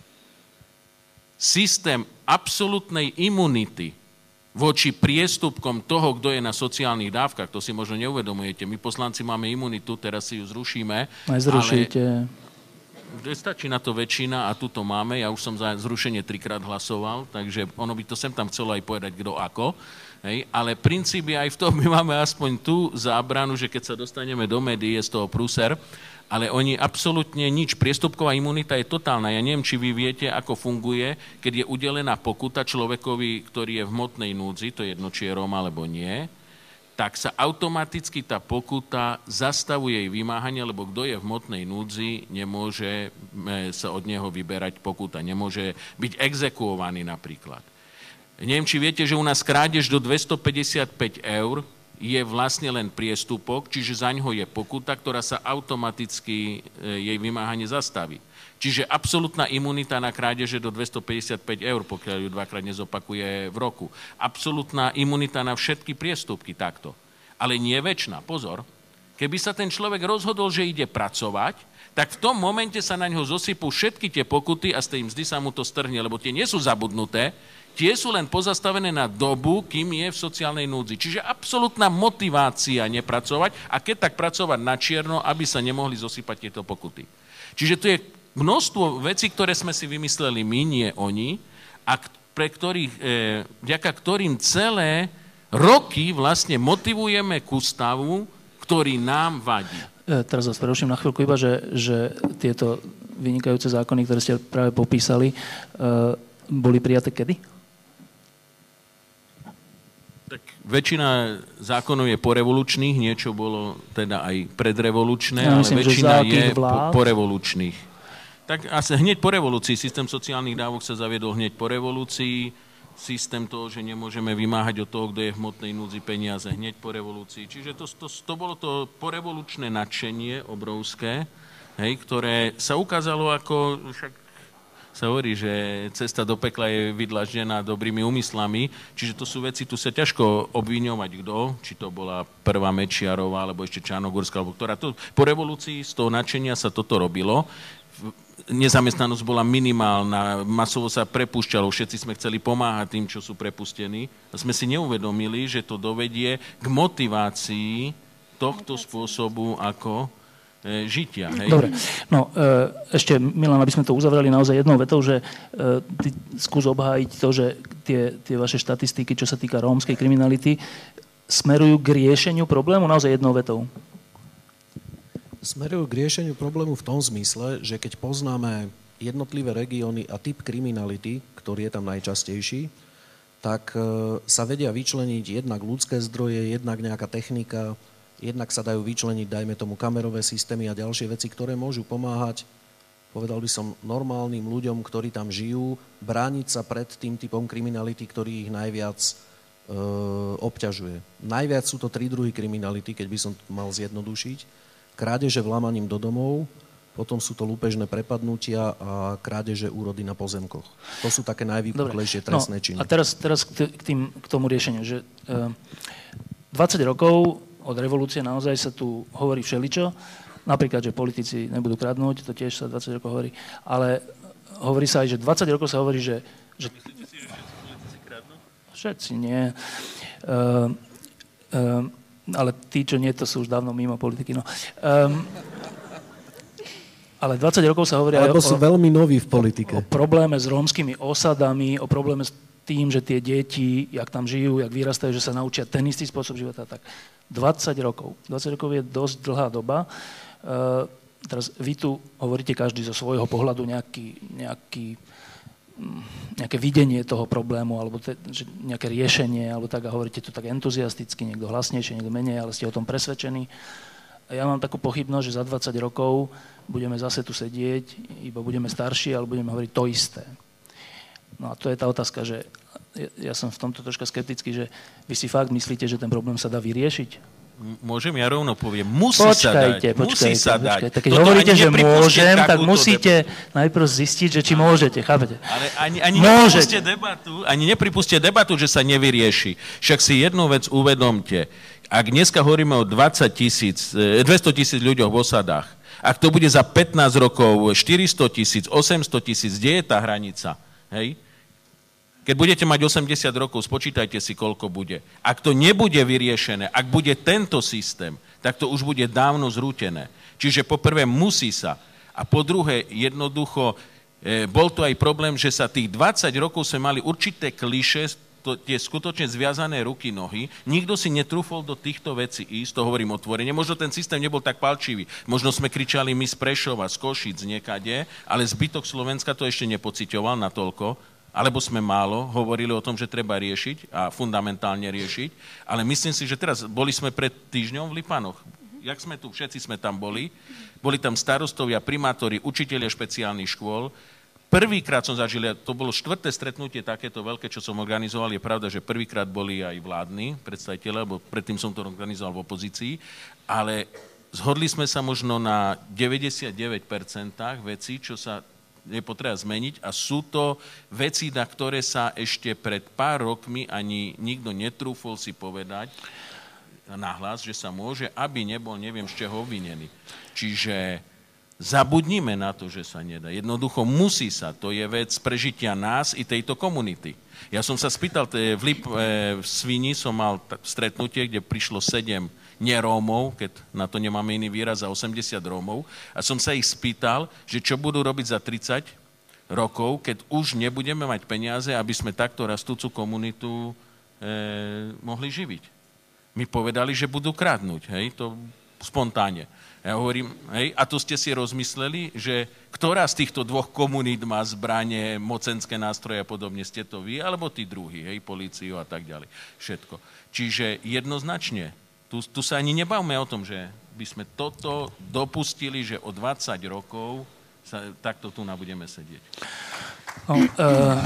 systém absolútnej imunity voči priestupkom toho, kto je na sociálnych dávkach, to si možno neuvedomujete. My poslanci máme imunitu, teraz si ju zrušíme. Nezrušíte. Ale stačí na to väčšina a tu to máme. Ja už som za zrušenie trikrát hlasoval, takže ono by to sem tam chcelo aj povedať, kto ako. Hej. Ale princíp je aj v tom, my máme aspoň tú zábranu, že keď sa dostaneme do médií, je z toho prúser, ale oni absolútne nič. Priestupková imunita je totálna. Ja neviem, či vy viete, ako funguje, keď je udelená pokuta človekovi, ktorý je v hmotnej núdzi, to je jedno, či je Róm alebo nie, tak sa automaticky tá pokuta zastavuje jej vymáhanie, lebo kto je v hmotnej núdzi, nemôže sa od neho vyberať pokuta, nemôže byť exekuovaný napríklad. Neviem, či viete, že u nás krádež do dvestopäťdesiatpäť eur je vlastne len priestupok, čiže za ňoho je pokuta, ktorá sa automaticky jej vymáhanie zastaví. Čiže absolútna imunita na krádeže do dvestopäťdesiatpäť eur, pokiaľ ju dvakrát nezopakuje v roku. Absolútna imunita na všetky priestupky takto. Ale nie väčšina. Pozor, keby sa ten človek rozhodol, že ide pracovať, tak v tom momente sa na ňo zosypú všetky tie pokuty a z tej mzdy sa mu to strhne, lebo tie nie sú zabudnuté, tie sú len pozastavené na dobu, kým je v sociálnej núdzi. Čiže absolútna motivácia nepracovať a keď tak pracovať na čierno, aby sa nemohli zosypať tieto pokuty. Čiže to je množstvo vecí, ktoré sme si vymysleli my, nie oni, a pre ktorých, e, vďaka ktorým celé roky vlastne motivujeme ku stavu, ktorý nám vadí. E, teraz vás preruším na chvíľku, iba, že, že tieto vynikajúce zákony, ktoré ste práve popísali, e, boli prijaté kedy? Tak väčšina zákonov je porevolučných, niečo bolo teda aj predrevolučné, ja myslím, ale väčšina je po, porevolučných. Tak asi hneď po revolúcii, systém sociálnych dávok sa zaviedol hneď po revolúcii, systém toho, že nemôžeme vymáhať od toho, kto je v hmotnej núdzi peniaze hneď po revolúcii. Čiže to, to, to bolo to porevolučné nadšenie obrovské, hej, ktoré sa ukázalo ako, však sa hovorí, že cesta do pekla je vydlaždená dobrými úmyslami, čiže to sú veci, tu sa ťažko obviňovať kto, či to bola prvá Mečiarová, alebo ešte Čarnogórská, alebo ktorá to, po revolúcii z toho nadšenia sa toto robilo. Nezamestnanosť bola minimálna, masovo sa prepúšťalo, všetci sme chceli pomáhať tým, čo sú prepustení. A sme si neuvedomili, že to dovedie k motivácii tohto spôsobu ako e, žitia. Hej? Dobre, no e, ešte Milan, aby sme to uzavreli naozaj jednou vetou, že e, ty skús obhájiť to, že tie, tie vaše štatistiky, čo sa týka rómskej kriminality, smerujú k riešeniu problému naozaj jednou vetou. Smerujú k riešeniu problému v tom zmysle, že keď poznáme jednotlivé regióny a typ kriminality, ktorý je tam najčastejší, tak sa vedia vyčleniť jednak ľudské zdroje, jednak nejaká technika, jednak sa dajú vyčleniť, dajme tomu, kamerové systémy a ďalšie veci, ktoré môžu pomáhať, povedal by som, normálnym ľuďom, ktorí tam žijú, brániť sa pred tým typom kriminality, ktorý ich najviac e, obťažuje. Najviac sú to tri druhy kriminality, keď by som mal zjednodušiť. Krádeže vlamaním do domov, potom sú to lúpežné prepadnutia a krádeže úrody na pozemkoch. To sú také najvýpuklejšie trestné činy. No, a teraz, teraz k, tým, k tomu riešeniu, že uh, dvadsať rokov od revolúcie naozaj sa tu hovorí všeličo, napríklad, že politici nebudú kradnúť, to tiež sa dvadsať rokov hovorí, ale hovorí sa aj, že dvadsať rokov sa hovorí, že... že myslíte si, že politici kradnú? Všetci nie. Uh, uh, ale tí, čo nie, to sú už dávno mimo politiky. No. Um, ale dvadsať rokov sa hovorí Alebo aj o, sú veľmi noví v politike. o probléme s rómskymi osadami, o probléme s tým, že tie deti, jak tam žijú, jak vyrastajú, že sa naučia ten istý spôsob života. Tak dvadsať rokov. dvadsať rokov je dosť dlhá doba. Uh, teraz vy tu hovoríte každý zo svojho pohľadu nejaký, nejaký nejaké videnie toho problému, alebo te, že nejaké riešenie, alebo tak, a hovoríte tu tak entuziasticky, niekto hlasnejšie, niekto menej, ale ste o tom presvedčení. A ja mám takú pochybnosť, že za dvadsať rokov budeme zase tu sedieť, iba budeme starší, ale budeme hovoriť to isté. No a to je tá otázka, že ja, ja som v tomto troška skeptický, že vy si fakt myslíte, že ten problém sa dá vyriešiť? Môžem, ja rovno poviem. Musí počkajte, sa dať. Počkajte, musí sa počkajte. dať. Tak keď Toto hovoríte, že môžem, tak musíte debatu. najprv zistiť, že či môžete, chápete? Ale ani, ani nepripustie debatu, ani nepripustie debatu, že sa nevyrieši. Však si jednu vec uvedomte. Ak dneska hovoríme o dvadsať tisíc, dvesto tisíc ľuďoch v osadách, ak to bude za pätnásť rokov štyristo tisíc, osemsto tisíc, kde je tá hranica? Hej? Keď budete mať osemdesiat rokov, spočítajte si, koľko bude. Ak to nebude vyriešené, ak bude tento systém, tak to už bude dávno zrútené. Čiže po prvé musí sa. A po druhé, jednoducho, e, bol to aj problém, že sa tých dvadsať rokov sme mali určité klišé, to, tie skutočne zviazané ruky, nohy. Nikto si netrúfol do týchto vecí ísť, to hovorím otvorene. Možno ten systém nebol tak palčivý. Možno sme kričali my z Prešova, z Košíc, niekade, ale zbytok Slovenska to ešte nepociťoval natoľko, alebo sme málo hovorili o tom, že treba riešiť a fundamentálne riešiť, ale myslím si, že teraz boli sme pred týždňom v Lipanoch. Jak sme tu, všetci sme tam boli, boli tam starostovia, primátori, učitelia špeciálnych škôl. Prvýkrát som zažil, to bolo štvrté stretnutie takéto veľké, čo som organizoval, je pravda, že prvýkrát boli aj vládni predstavitelia, lebo predtým som to organizoval v opozícii, ale zhodli sme sa možno na deväťdesiatdeväť percent vecí, čo sa je potreba zmeniť, a sú to veci, na ktoré sa ešte pred pár rokmi ani nikto netrúfol si povedať nahlas, že sa môže, aby nebol neviem z čoho obvinený. Čiže zabudnime na to, že sa nedá. Jednoducho musí sa. To je vec prežitia nás i tejto komunity. Ja som sa spýtal, v, Lip, v Svini som mal stretnutie, kde prišlo sedem nerómov, keď na to nemáme iný výraz, za osemdesiat Rómov. A som sa ich spýtal, že čo budú robiť za tridsať rokov, keď už nebudeme mať peniaze, aby sme takto rastúcu komunitu e, mohli živiť. Mi povedali, že budú kradnúť, hej, to spontánne. Ja hovorím, hej, a to ste si rozmysleli, že ktorá z týchto dvoch komunít má zbranie, mocenské nástroje a podobne, ste to vy, alebo tí druhí, hej, políciu a tak ďalej. Všetko. Čiže jednoznačne, Tu, tu sa ani nebavme o tom, že by sme toto dopustili, že o dvadsať rokov sa, takto tu budeme sedieť. No, uh...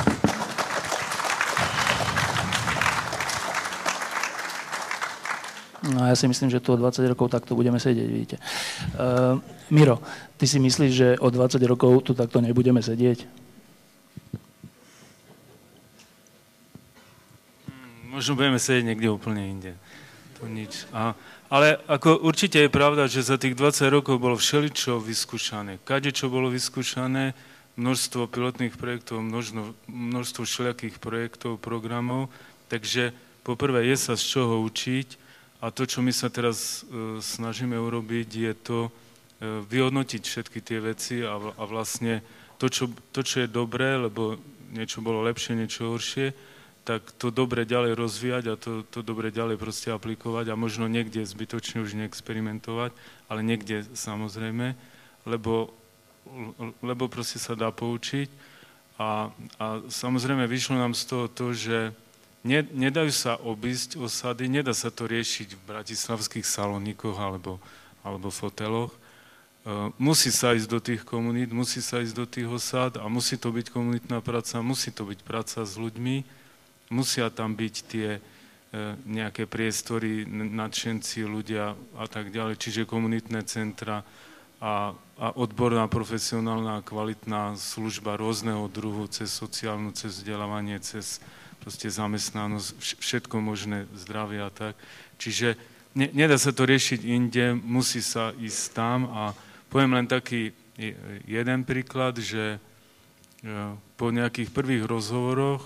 no ja si myslím, že tu o dvadsať rokov takto budeme sedieť, vidíte. Uh, Miro, ty si myslíš, že o dvadsať rokov tu takto nebudeme sedieť? Možno budeme sedieť niekde úplne inde. Nič. A, ale ako určite je pravda, že za tých dvadsať rokov bolo všeličo vyskúšané. Kadečo bolo vyskúšané, množstvo pilotných projektov, množstvo, množstvo všelijakých projektov, programov, takže poprvé je sa z čoho učiť a to, čo my sa teraz e, snažíme urobiť, je to e, vyhodnotiť všetky tie veci a, a vlastne to čo, to, čo je dobré, lebo niečo bolo lepšie, niečo horšie, tak to dobre ďalej rozvíjať a to, to dobre ďalej proste aplikovať a možno niekde zbytočne už neexperimentovať, ale niekde samozrejme, lebo, lebo proste sa dá poučiť a, a samozrejme vyšlo nám z toho to, že ne, nedajú sa obísť osady, nedá sa to riešiť v bratislavských salónikoch alebo, alebo v hoteloch. Uh, musí sa ísť do tých komunít, musí sa ísť do tých osád a musí to byť komunitná práca, musí to byť práca s ľuďmi, musia tam byť tie e, nejaké priestory, nadšenci, ľudia a tak ďalej, čiže komunitné centra a, a odborná, profesionálna, kvalitná služba rôzneho druhu, cez sociálnu, cez vzdelávanie, cez proste zamestnanosť, všetko možné, zdravie a tak. Čiže ne, nedá sa to riešiť inde, musí sa ísť tam a poviem len taký jeden príklad, že po nejakých prvých rozhovoroch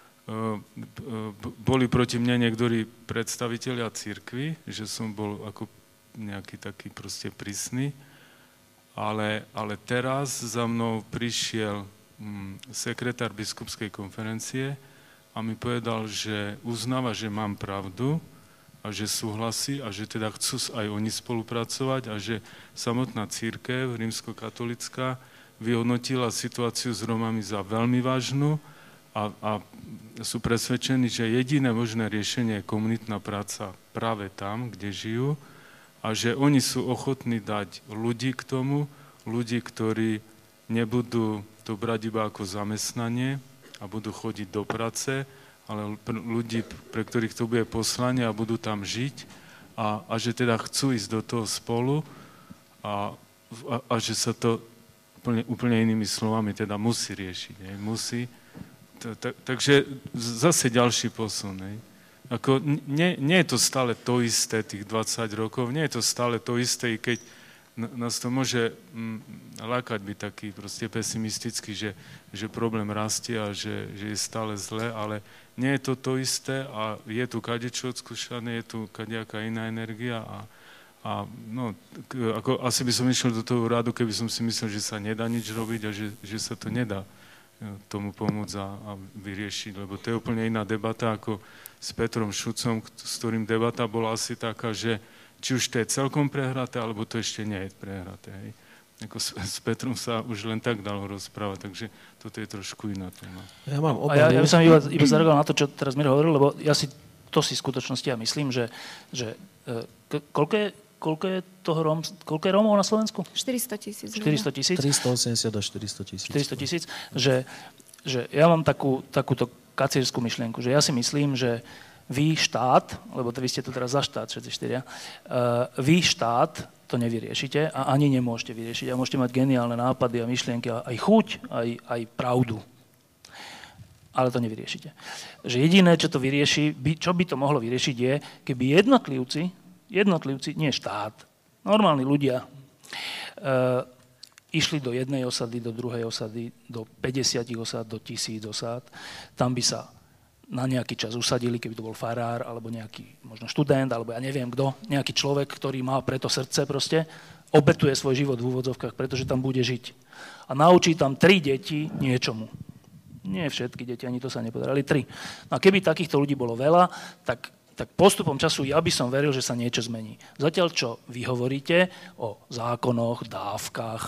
boli proti mne niektorí predstavitelia cirkvi, že som bol ako nejaký taký proste prísny, ale, ale teraz za mnou prišiel sekretár biskupskej konferencie a mi povedal, že uznáva, že mám pravdu a že súhlasí a že teda chcú aj oni spolupracovať a že samotná cirkev rímskokatolická vyhodnotila situáciu s Rómami za veľmi vážnu a, a sú presvedčení, že jediné možné riešenie je komunitná práca práve tam, kde žijú a že oni sú ochotní dať ľudí k tomu, ľudí, ktorí nebudú to brať iba ako zamestnanie a budú chodiť do práce, ale ľudí, pre ktorých to bude poslanie a budú tam žiť a, a že teda chcú ísť do toho spolu a, a, a že sa to úplne, úplne inými slovami teda musí riešiť. Ne? Musí. Takže zase ďalší posun. Ne? Ako, nie, nie je to stále to isté, tých dvadsať rokov, nie je to stále to isté, i keď nás to môže mm, lákať byť taký proste pesimistický, že, že problém rastie a že, že je stále zle, ale nie je to to isté a je tu kadečo odskúšané, je tu kadejaká iná energia a, a no, ako, asi by som išiel do toho rádu, keby som si myslel, že sa nedá nič robiť a že, že sa to nedá tomu pomôcť a, a vyriešiť, lebo to je úplne iná debata ako s Petrom Šucom, s ktorým debata bola asi taká, že či už to je celkom prehraté, alebo to ešte nie je prehraté. Hej. Ako s, s Petrom sa už len tak dalo rozprávať, takže toto je trošku iná téma. Ja mám obavu. A ja, ja by som iba, iba zareagoval na to, čo teraz Miro hovoril, lebo ja si to si v skutočnosti ja myslím, že, že k- koľko je Koľko je, toho Róm, koľko je Rómov na Slovensku? štyristo tisíc. štyristo tisíc? tristoosemdesiat až štyristo tisíc. štyristo tisíc. Že, že ja mám takú, takúto kacírskú myšlienku, že ja si myslím, že vy štát, lebo vy ste tu teraz za štát, všetci štyria, uh, vy štát to nevyriešite a ani nemôžete vyriešiť. A môžete mať geniálne nápady a myšlienky, a aj chuť, aj, aj pravdu. Ale to nevyriešite. Že jediné, čo to vyrieši, by, čo by to mohlo vyriešiť, je, keby jednotlivci jednotlivci, nie štát, normálni ľudia, e, išli do jednej osady, do druhej osady, do päťdesiat osád, do tisíc osád. Tam by sa na nejaký čas usadili, keby to bol farár, alebo nejaký možno študent, alebo ja neviem kto, nejaký človek, ktorý má preto srdce proste, obetuje svoj život v úvodzovkách, pretože tam bude žiť. A naučí tam tri deti niečomu. Nie všetky deti, ani to sa nepodarili, tri. No a keby takýchto ľudí bolo veľa, tak tak postupom času ja by som veril, že sa niečo zmení. Zatiaľ, čo vy hovoríte o zákonoch, dávkach,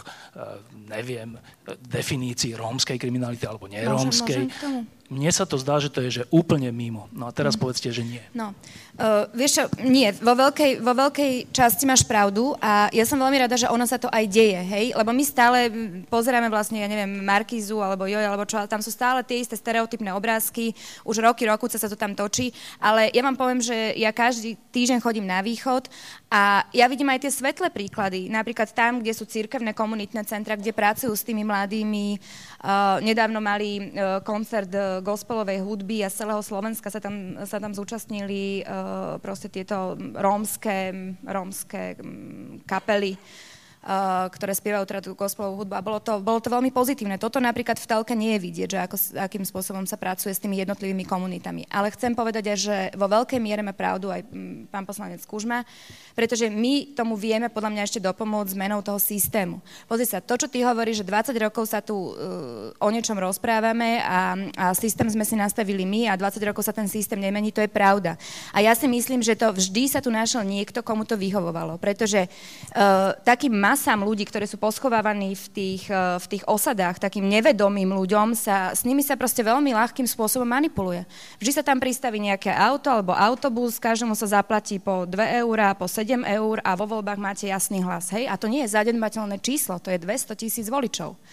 neviem, definícii rómskej kriminality alebo nerómskej, mne sa to zdá, že to je že úplne mimo. No a teraz mm. povedzte, že nie. No, uh, vieš čo, nie, vo veľkej, vo veľkej časti máš pravdu a ja som veľmi rada, že ono sa to aj deje, hej, lebo my stále pozeráme vlastne, ja neviem, Markízu alebo Joj, alebo čo, tam sú stále tie isté stereotypné obrázky, už roky, roku sa to tam točí, ale ja vám poviem, že ja každý týždeň chodím na východ a ja vidím aj tie svetlé príklady, napríklad tam, kde sú cirkevné komunitné centra, kde pracujú s tými mladými, uh, nedávno mali uh, koncert uh, gospelovej hudby a z celého Slovenska sa tam, sa tam zúčastnili uh, proste tieto rómske, rómske um, kapely, uh, ktoré spievajú teda tú gospelovú hudbu a bolo to, bolo to veľmi pozitívne. Toto napríklad v telke nie je vidieť, že ako, akým spôsobom sa pracuje s tými jednotlivými komunitami. Ale chcem povedať aj, že vo veľkej miere má pravdu aj um, pán poslanec Kužma, pretože my tomu vieme podľa mňa ešte dopomôcť zmenou toho systému. Pozri sa, to, čo ty hovoríš, že dvadsať rokov sa tu uh, o niečom rozprávame a, a systém sme si nastavili my a dvadsať rokov sa ten systém nemení, to je pravda. A ja si myslím, že to vždy sa tu našiel niekto, komu to vyhovovalo, pretože uh, takým masám ľudí, ktorí sú poschovávaní v tých, uh, v tých osadách, takým nevedomým ľuďom, sa, s nimi sa proste veľmi ľahkým spôsobom manipuluje. Vždy sa tam pristaví nejaké auto alebo autobus, každému sa zaplatí po dve eurá, po sedem eur a vo voľbách máte jasný hlas. Hej? A to nie je zanedbateľné číslo, to je dvesto tisíc voličov.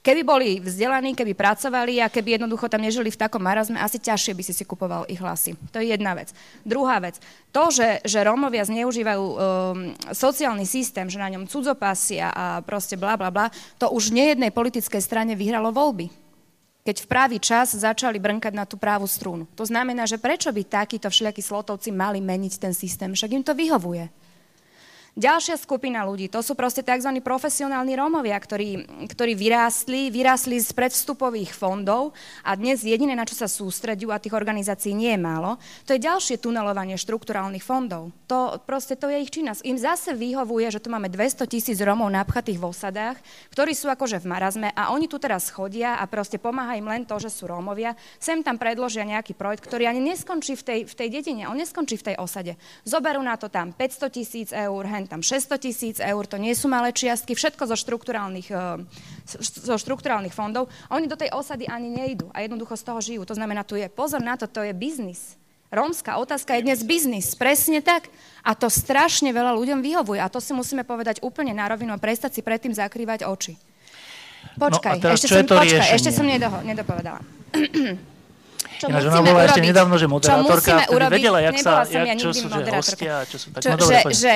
Keby boli vzdelaní, keby pracovali a keby jednoducho tam nežili v takom marazme, asi ťažšie by si si kupoval ich hlasy. To je jedna vec. Druhá vec. To, že, že Rómovia zneužívajú um, sociálny systém, že na ňom cudzopasia a proste bla bla bla, to už nejednej politickej strane vyhralo voľby. Keď v pravý čas začali brnkať na tú právu strunu. To znamená, že prečo by takíto všelijakí slotovci mali meniť ten systém? Však im to vyhovuje. Ďalšia skupina ľudí, to sú proste tzv. Profesionálni Rómovia, ktorí, ktorí vyrástli, vyrástli z predvstupových fondov a dnes jediné, na čo sa sústreďujú, a tých organizácií nie je málo, to je ďalšie tunelovanie štrukturálnych fondov. To proste to je ich činnosť. Im zase vyhovuje, že tu máme dvesto tisíc Rómov napchatých v osadách, ktorí sú akože v marazme a oni tu teraz chodia a proste pomáha im len to, že sú Rómovia. Sem tam predložia nejaký projekt, ktorý ani neskončí v tej, v tej dedine, on neskončí v tej osade. Zoberú na to tam päťsto tisíc eur, tam šesťsto tisíc eur, to nie sú malé čiastky, všetko zo štrukturálnych, zo štrukturálnych fondov. Oni do tej osady ani nejdu a jednoducho z toho žijú. To znamená, tu je, pozor na to, to je biznis. Rómska otázka je dnes biznis, presne tak. A to strašne veľa ľuďom vyhovuje. A to si musíme povedať úplne na rovinu a prestať si predtým zakrývať oči. Počkaj, no ešte, som, počkaj ešte som nedoho, nedopovedala. Čo Ináč, ona bola urobiť, ešte nedávno, že moderátorka, vtedy urobiť, vedela, jak sa, ja jak, čo sú že hostia, čo sú, tak čo, no dobre, že, že,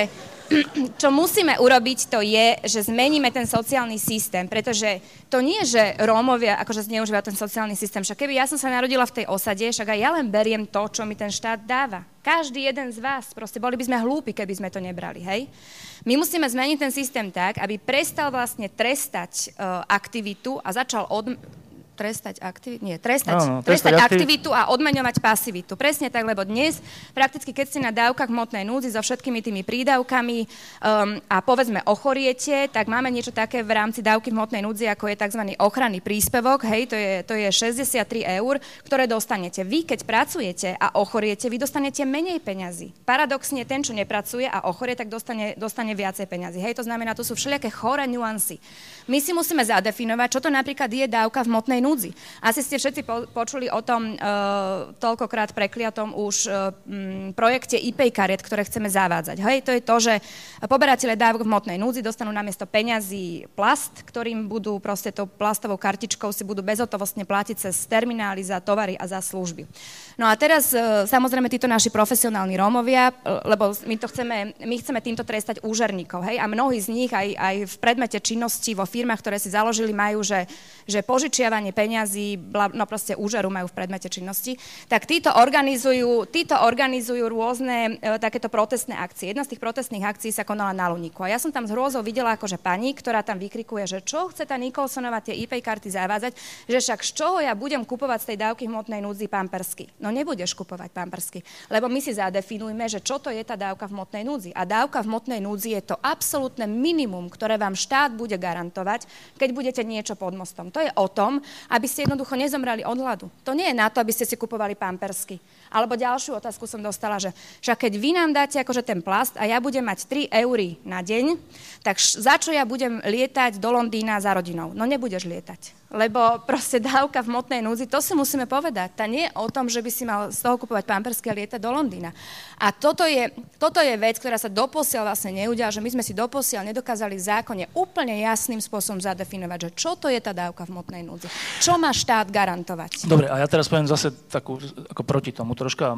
čo musíme urobiť, to je, že zmeníme ten sociálny systém, pretože to nie je, že Rómovia akože zneužívajú ten sociálny systém. Však keby ja som sa narodila v tej osade, však aj ja len beriem to, čo mi ten štát dáva. Každý jeden z vás, proste boli by sme hlúpi, keby sme to nebrali, hej? My musíme zmeniť ten systém tak, aby prestal vlastne trestať uh, aktivitu a začal od... trestať aktivitu, nie, trestať, no, no, trestať, trestať aktivitu a odmeňovať pasivitu. Presne tak, lebo dnes prakticky, keď ste na dávkach hmotnej núdzi so všetkými tými prídavkami um, a povedzme ochoriete, tak máme niečo také v rámci dávky hmotnej núdzi, ako je tzv. Ochranný príspevok, hej, to je, to je šesťdesiattri eur, ktoré dostanete. Vy, keď pracujete a ochoriete, vy dostanete menej peňazí. Paradoxne, ten, čo nepracuje a ochorie, tak dostane, dostane viacej peňazí. Hej, to znamená, to sú všelijaké choré nuancy. My si musíme zadefinovať, čo to napríklad je dávka v hmotnej núdzi. Asi ste všetci po, počuli o tom uh, toľkokrát prekliatom už uh, m, projekte í-pay kariet, ktoré chceme zavádzať. Hej, to je to, že poberatelia dávok v hmotnej núdzi dostanú namiesto peňazí plast, ktorým budú proste tou plastovou kartičkou si budú bezhotovostne platiť cez terminály za tovary a za služby. No a teraz uh, samozrejme títo naši profesionálni Rómovia, uh, lebo my to chceme, my chceme týmto trestať úžerníkov, hej, a mnohí z nich aj, aj v predmete činnosti vo firmách, ktoré si založili, majú, že, že požičiavanie peňazí, no proste úžeru majú v predmete činnosti, tak títo organizujú, títo organizujú rôzne e, takéto protestné akcie. Jedna z tých protestných akcií sa konala na Luníku. A ja som tam s hrôzou videla akože pani, ktorá tam vykrikuje, že čo chce tá Nicholsonová tie í-pay karty zavádzať, že však z čoho ja budem kupovať z tej dávky hmotnej núdzi pampersky. No nebudeš kupovať pampersky, lebo my si zadefinujme, že čo to je tá dávka v hmotnej núdzi. A dávka v hmotnej núdzi je to absolútne minimum, ktoré vám štát bude garantovať, keď budete niečo pod mostom. To je o tom, aby ste jednoducho nezomreli od hladu. To nie je na to, aby ste si kupovali pampersky. Alebo ďalšiu otázku som dostala, že však keď vy nám dáte akože ten plast a ja budem mať tri eury na deň, tak za čo ja budem lietať do Londýna za rodinou? No nebudeš lietať. Lebo proste dávka v hmotnej núdzi, to si musíme povedať. Tá nie je o tom, že by si mal z toho kupovať pampersky a lietať do Londýna. A toto je, toto je vec, ktorá sa doposiaľ vlastne neudiala, že my sme si doposiaľ nedokázali v zákone úplne jasným spôsobom zadefinovať, že čo to je tá dávka v hmotnej núdzi. Čo má štát garantovať? Dobre, a ja teraz poviem zase takú, ako proti tomu troška.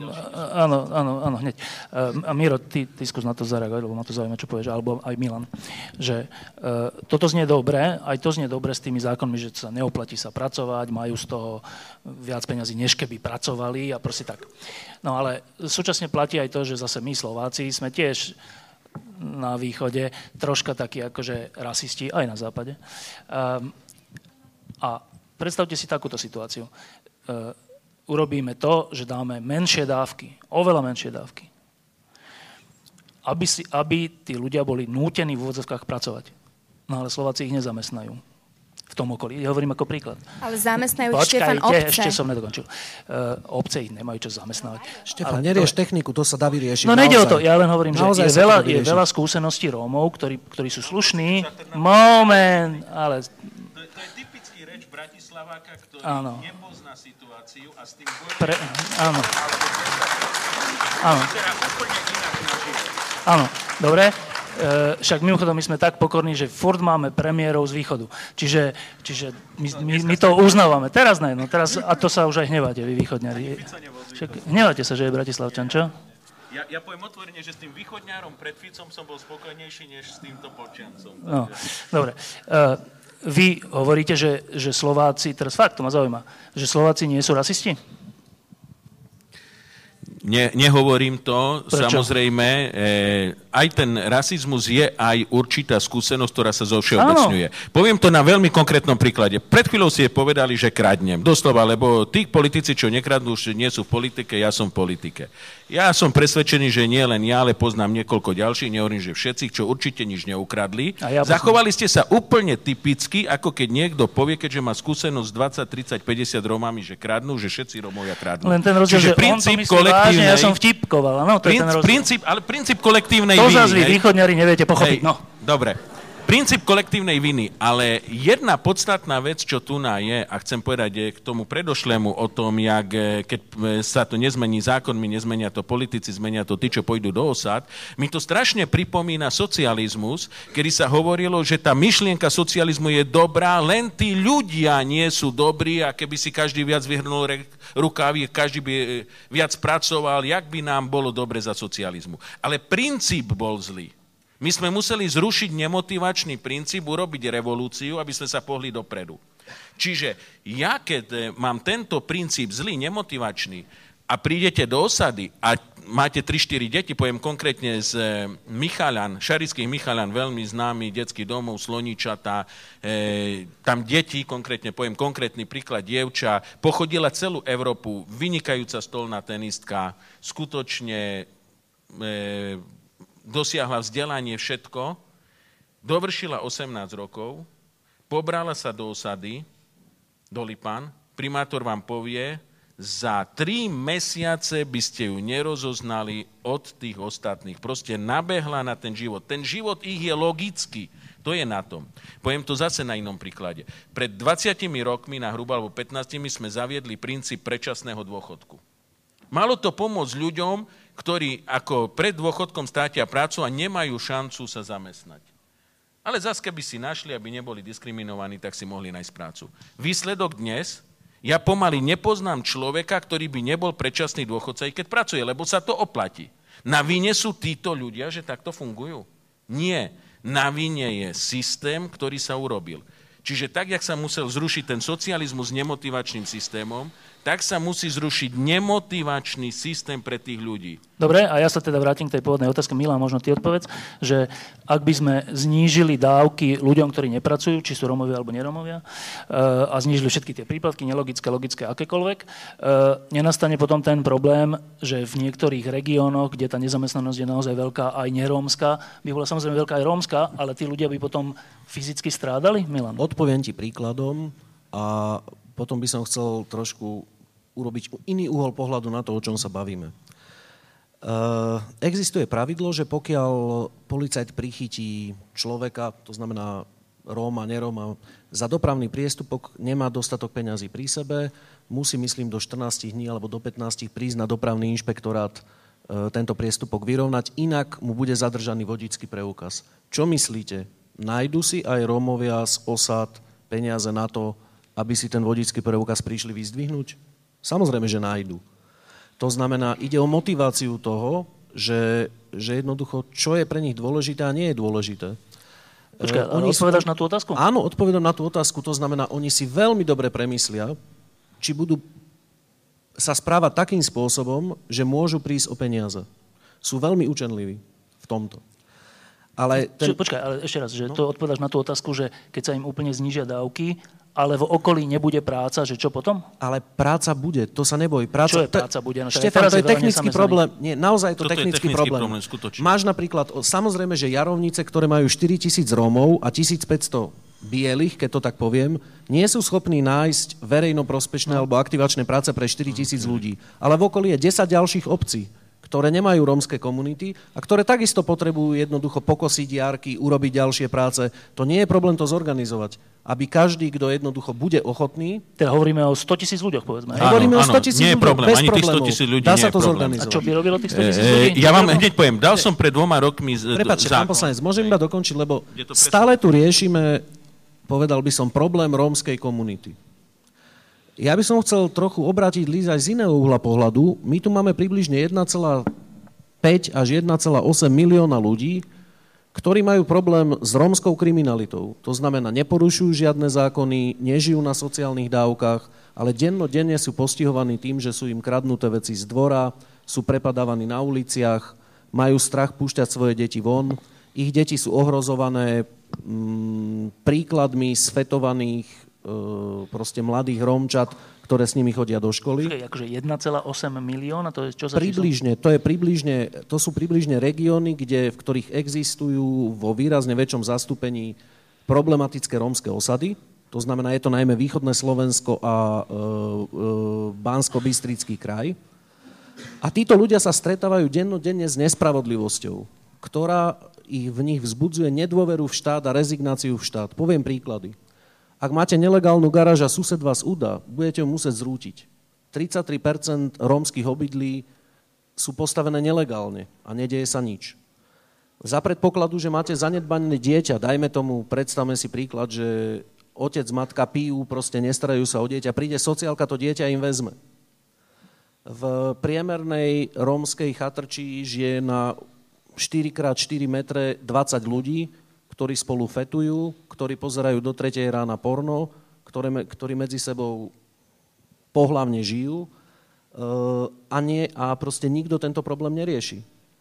Áno, áno, áno, hneď. A Miro, ty, ty skús na to zareagovať, lebo ma to zaujíma, čo povieš, alebo aj Milan. Že uh, toto znie dobre, aj to znie dobre s tými zákonmi, že sa neoplatí sa pracovať, majú z toho viac peňazí, než keby pracovali a proste tak. No ale súčasne platí aj to, že zase my Slováci sme tiež na východe troška takí akože rasisti, aj na západe. Um, a predstavte si takúto situáciu. Uh, urobíme to, že dáme menšie dávky, oveľa menšie dávky, aby, si, aby tí ľudia boli nútení v úvodzovkách pracovať. No ale Slováci ich nezamestnajú v tom okolí. Ja hovorím ako príklad. Ale zamestnajú, Počkajte, Štefan, obce. Ešte som nedokončil. Uh, obce ich nemajú čo zamestnávať. Štefan, nerieš techniku, to sa dá vyriešiť. No nejde o to, ja len hovorím, naozaj že je veľa, je veľa skúseností Rómov, ktorí, ktorí sú slušní. Moment, ale... To je, to je typický reč Bratislaváka, ktorý áno. nepozná situáciu a s tým bojuje... Pre... Áno. Áno. Vyzerá úplne inak na život. Áno, dobre. však mimochodom my sme tak pokorní, že furt máme premiérov z východu. Čiže, čiže my, my, my to uznávame. Teraz ne, no teraz, a to sa už aj hnevate, vy východňari. Však hnevate sa, že je Bratislavčan, čo? Ja, ja poviem otvorene, že s tým východňárom pred Ficom som bol spokojnejší, než s týmto Polčiancom. No, dobre. Uh, vy hovoríte, že, že Slováci, teraz fakt, to ma zaujíma, že Slováci nie sú rasisti? Ne, nehovorím to, Prečo? Samozrejme, e, aj ten rasizmus je aj určitá skúsenosť, ktorá sa zovšeobecňuje. Áno. Poviem to na veľmi konkrétnom príklade. Pred chvíľou si je povedali, že kradnem. Doslova, lebo tí politici, čo nekradnú, už nie sú v politike, ja som v politike. Ja som presvedčený, že nie len ja, ale poznám niekoľko ďalších, nehovorím, že všetci, čo určite nič neukradli. Ja Zachovali ste sa úplne typicky, ako keď niekto povie, keďže má skúsenosť dvadsať, tridsať, päťdesiat Rómami, že kradnú, že všetci Rómovia kradnú. Len ten rozdiel, že on to myslí vážne, ja som vtipkoval. No, to princ, je ten rozdiel. Princíp, ale princíp kolektívnej to viny. To zase vy východňari neviete pochopiť. Hej, no. Dobre. Princíp kolektívnej viny, ale jedna podstatná vec, čo tu na je, a chcem povedať je k tomu predošlému o tom, jak, keď sa to nezmení zákonmi, nezmenia to politici, zmenia to tí, čo pôjdu do osad, mi to strašne pripomína socializmus, kedy sa hovorilo, že tá myšlienka socializmu je dobrá, len tí ľudia nie sú dobrí a keby si každý viac vyhrnul rukávy, každý by viac pracoval, jak by nám bolo dobre za socializmu. Ale princíp bol zlý. My sme museli zrušiť nemotivačný princíp, urobiť revolúciu, aby sme sa pohli dopredu. Čiže ja, keď mám tento princíp zlý, nemotivačný, a prídete do osady a máte tri štyri deti, poviem konkrétne z Michaľan, šarických Michaľan, veľmi známy detský domov, Sloničata, e, tam deti, konkrétne poviem konkrétny príklad, dievča, pochodila celú Európu, vynikajúca stolná tenistka, skutočne e, dosiahla vzdelanie, všetko, dovršila osemnásť rokov, pobrala sa do osady, do Lipan, primátor vám povie, za tri mesiace by ste ju nerozoznali od tých ostatných. Proste nabehla na ten život. Ten život ich je logický. To je na tom. Poviem to zase na inom príklade. Pred dvadsiatimi rokmi, na hrubo alebo pätnástimi, sme zaviedli princíp predčasného dôchodku. Malo to pomôcť ľuďom, ktorí ako pred dôchodkom strátia prácu a nemajú šancu sa zamestnať. Ale zase, keby si našli, aby neboli diskriminovaní, tak si mohli nájsť prácu. Výsledok dnes, ja pomaly nepoznám človeka, ktorý by nebol predčasný dôchodca, i keď pracuje, lebo sa to oplatí. Na vine sú títo ľudia, že takto fungujú? Nie. Na vine je systém, ktorý sa urobil. Čiže tak, jak sa musel zrušiť ten socializmus s nemotivačným systémom, tak sa musí zrušiť nemotivačný systém pre tých ľudí. Dobre, a ja sa teda vrátim k tej pôvodnej otázke. Milan, možno ty odpovedz, že ak by sme znížili dávky ľuďom, ktorí nepracujú, či sú Rómovia alebo nerómovia, a znížili všetky tie príplatky, nelogické, logické, akékoľvek, nenastane potom ten problém, že v niektorých regiónoch, kde tá nezamestnanosť je naozaj veľká, aj nerómska, by bola samozrejme veľká aj rómska, ale tí ľudia by potom fyzicky strádali, Milan? Odpoviem ti príkladom a potom by som chcel trošku urobiť iný uhol pohľadu na to, o čom sa bavíme. Uh, existuje pravidlo, že pokiaľ policajt prichytí človeka, to znamená Róma, neróma, za dopravný priestupok nemá dostatok peňazí pri sebe, musí, myslím, do štrnásť dní alebo do pätnásť prísť na dopravný inšpektorát uh, tento priestupok vyrovnať, inak mu bude zadržaný vodičský preukaz. Čo myslíte? Nájdu si aj Rómovia z osad peniaze na to, aby si ten vodičský preukaz prišli vyzdvihnúť? Samozrejme, že nájdu. To znamená, ide o motiváciu toho, že, že jednoducho, čo je pre nich dôležité a nie je dôležité. Počkaj, ale odpovedáš sú... na tú otázku? Áno, odpovedám na tú otázku. To znamená, oni si veľmi dobre premyslia, či budú sa správať takým spôsobom, že môžu prísť o peniaze. Sú veľmi učenliví v tomto. Ale ten... Počkaj, ale ešte raz, že no? To odpovedáš na tú otázku, že keď sa im úplne znížia dávky, ale v okolí nebude práca, že čo potom? Ale práca bude, to sa neboj. Práca, čo je práca bude? No, Štefan, to je technický problém. Nie, naozaj je to Toto technický, je technický problém. problém Máš napríklad, samozrejme, že Jarovnice, ktoré majú štyritisíc Rómov a tisícpäťsto bielých, keď to tak poviem, nie sú schopní nájsť verejnoprospešné no. alebo aktivačné práce pre štyritisíc okay. ľudí. Ale v okolí je desať ďalších obcí, ktoré nemajú rómske komunity a ktoré takisto potrebujú jednoducho pokosiť jarky, urobiť ďalšie práce. To nie je problém to zorganizovať. aby každý, kto jednoducho bude ochotný... Teda hovoríme o stotisíc ľuďoch, povedzme. Áno, hovoríme o stotisíc nie je ľuďoch, problém, bez ani tých problémov. stotisíc ľudí Dá nie sa je to problém. zorganizovať. A čo by robilo tých stotisíc ľudí? Ja vám hneď poviem, dal som pred dvoma rokmi z, Prepáčte, zákon. pán poslanec, môžem iba dokončiť, lebo Je to stále tu riešime, povedal by som, problém rómskej komunity. Ja by som chcel trochu obrátiť líz aj z iného uhla pohľadu. My tu máme približne jeden celá päť až jeden celá osem milióna ľudí, ktorí majú problém s rómskou kriminalitou. To znamená, neporušujú žiadne zákony, nežijú na sociálnych dávkach, ale dennodenne sú postihovaní tým, že sú im kradnuté veci z dvora, sú prepadávaní na uliciach, majú strach púšťať svoje deti von, ich deti sú ohrozované mm, príkladmi sfetovaných e, proste mladých Rómčat, ktoré s nimi chodia do školy. Počkej, akože jeden celá osem milióna, to je čo za Približne, to, je približne, to sú približne regióny, kde, v ktorých existujú vo výrazne väčšom zastúpení problematické rómske osady. To znamená, je to najmä východné Slovensko a e, e, Banskobystrický kraj. A títo ľudia sa stretávajú dennodenne s nespravodlivosťou, ktorá ich v nich vzbudzuje nedôveru v štát a rezignáciu v štát. Poviem príklady. Ak máte nelegálnu garáž a sused vás udá, budete ho musieť zrútiť. tridsaťtri percent rómskych obydlí sú postavené nelegálne a nedieje sa nič. Za predpokladu, že máte zanedbané dieťa, dajme tomu, predstavme si príklad, že otec, matka pijú, proste nestarajú sa o dieťa, príde sociálka, to dieťa im vezme. V priemernej rómskej chatrči žije na štyri krát štyri metre dvadsať ľudí, ktorí spolu fetujú, ktorí pozerajú do tretej rána porno, ktoré, ktorí medzi sebou pohlavne žijú a, nie, a proste nikto tento problém nerieši.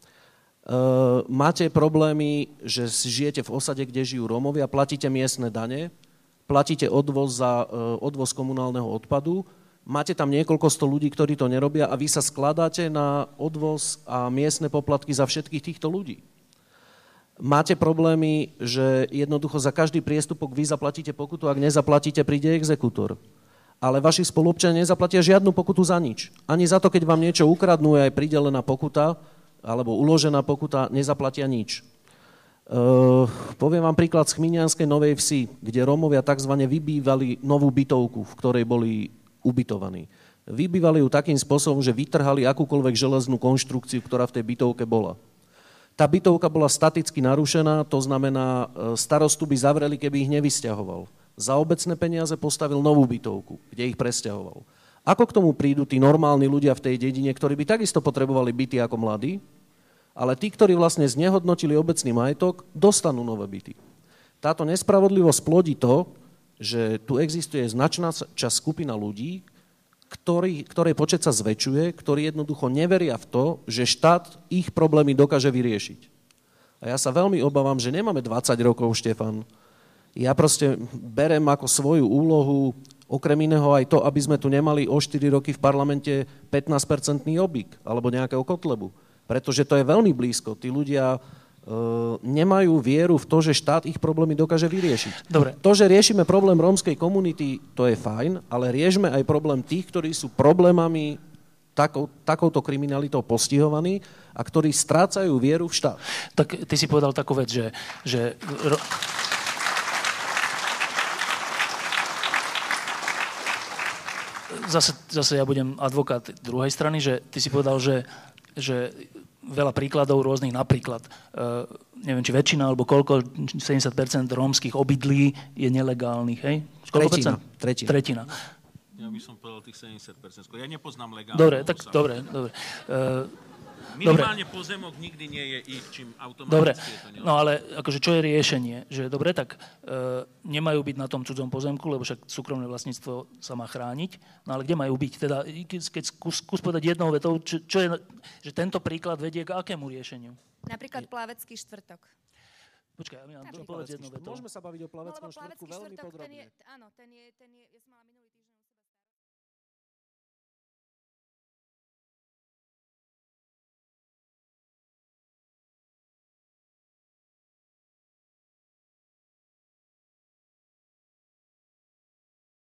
Máte problémy, že žijete v osade, kde žijú Rómovia, platíte miestne dane, platíte odvoz za odvoz komunálneho odpadu, máte tam niekoľko sto ľudí, ktorí to nerobia a vy sa skladáte na odvoz a miestne poplatky za všetkých týchto ľudí. Máte problémy, že jednoducho za každý priestupok vy zaplatíte pokutu, ak nezaplatíte, príde exekútor. Ale vaši spoluobčania nezaplatia žiadnu pokutu za nič. Ani za to, keď vám niečo ukradnú, aj pridelená pokuta, alebo uložená pokuta, nezaplatia nič. Uh, poviem vám príklad z Chminianskej Novej Vsi, kde Rómovia takzvané vybývali novú bytovku, v ktorej boli ubytovaní. Vybývali ju takým spôsobom, že vytrhali akúkoľvek železnú konštrukciu, ktorá v tej bytovke bola. Tá bytovka bola staticky narušená, to znamená, starostu by zavreli, keby ich nevysťahoval. Za obecné peniaze postavil novú bytovku, kde ich presťahoval. Ako k tomu prídu tí normálni ľudia v tej dedine, ktorí by takisto potrebovali byty ako mladí, ale tí, ktorí vlastne znehodnotili obecný majetok, dostanú nové byty. Táto nespravodlivosť plodí to, že tu existuje značná časť skupina ľudí, Ktorý, ktorej počet sa zväčšuje, ktorí jednoducho neveria v to, že štát ich problémy dokáže vyriešiť. A ja sa veľmi obávam, že nemáme dvadsať rokov, Štefan. Ja proste berem ako svoju úlohu, okrem iného aj to, aby sme tu nemali o štyri roky v parlamente pätnásťpercentný obík alebo nejakého kotlebu. Pretože to je veľmi blízko. Tí ľudia nemajú vieru v to, že štát ich problémy dokáže vyriešiť. Dobre. To, že riešime problém rómskej komunity, to je fajn, ale riešme aj problém tých, ktorí sú problémami takou, takouto kriminalitou postihovaní a ktorí strácajú vieru v štát. Tak ty si povedal takú vec, že... že... Zase, zase ja budem advokát druhej strany, že ty si povedal, že, že veľa príkladov rôznych, napríklad, uh, neviem, či väčšina, alebo koľko, sedemdesiat percent rómskych obydlí je nelegálnych, hej? Koľko Tretina. Percent? Tretina. Tretina. Ja by som povedal tých sedemdesiat percent. Ja nepoznám legálne. Dobre, tak dobre, dobre. Uh, Minimálne dobre. Pozemok nikdy nie je ich, čím automaticky dobre. je to nelegálne. No ale akože čo je riešenie? Že dobre, tak uh, nemajú byť na tom cudzom pozemku, lebo však súkromné vlastníctvo sa má chrániť. No ale kde majú byť? Teda, keď skús, skús povedať jednou vetou, čo, čo je, že tento príklad vedie k akému riešeniu? Napríklad Plavecký štvrtok. Počkaj, ja mi povedať jednou vetou. Môžeme sa baviť o Plaveckom no, štvrtku veľmi podrobne. Ten je, áno, ten je, ten je, ja som mala minulý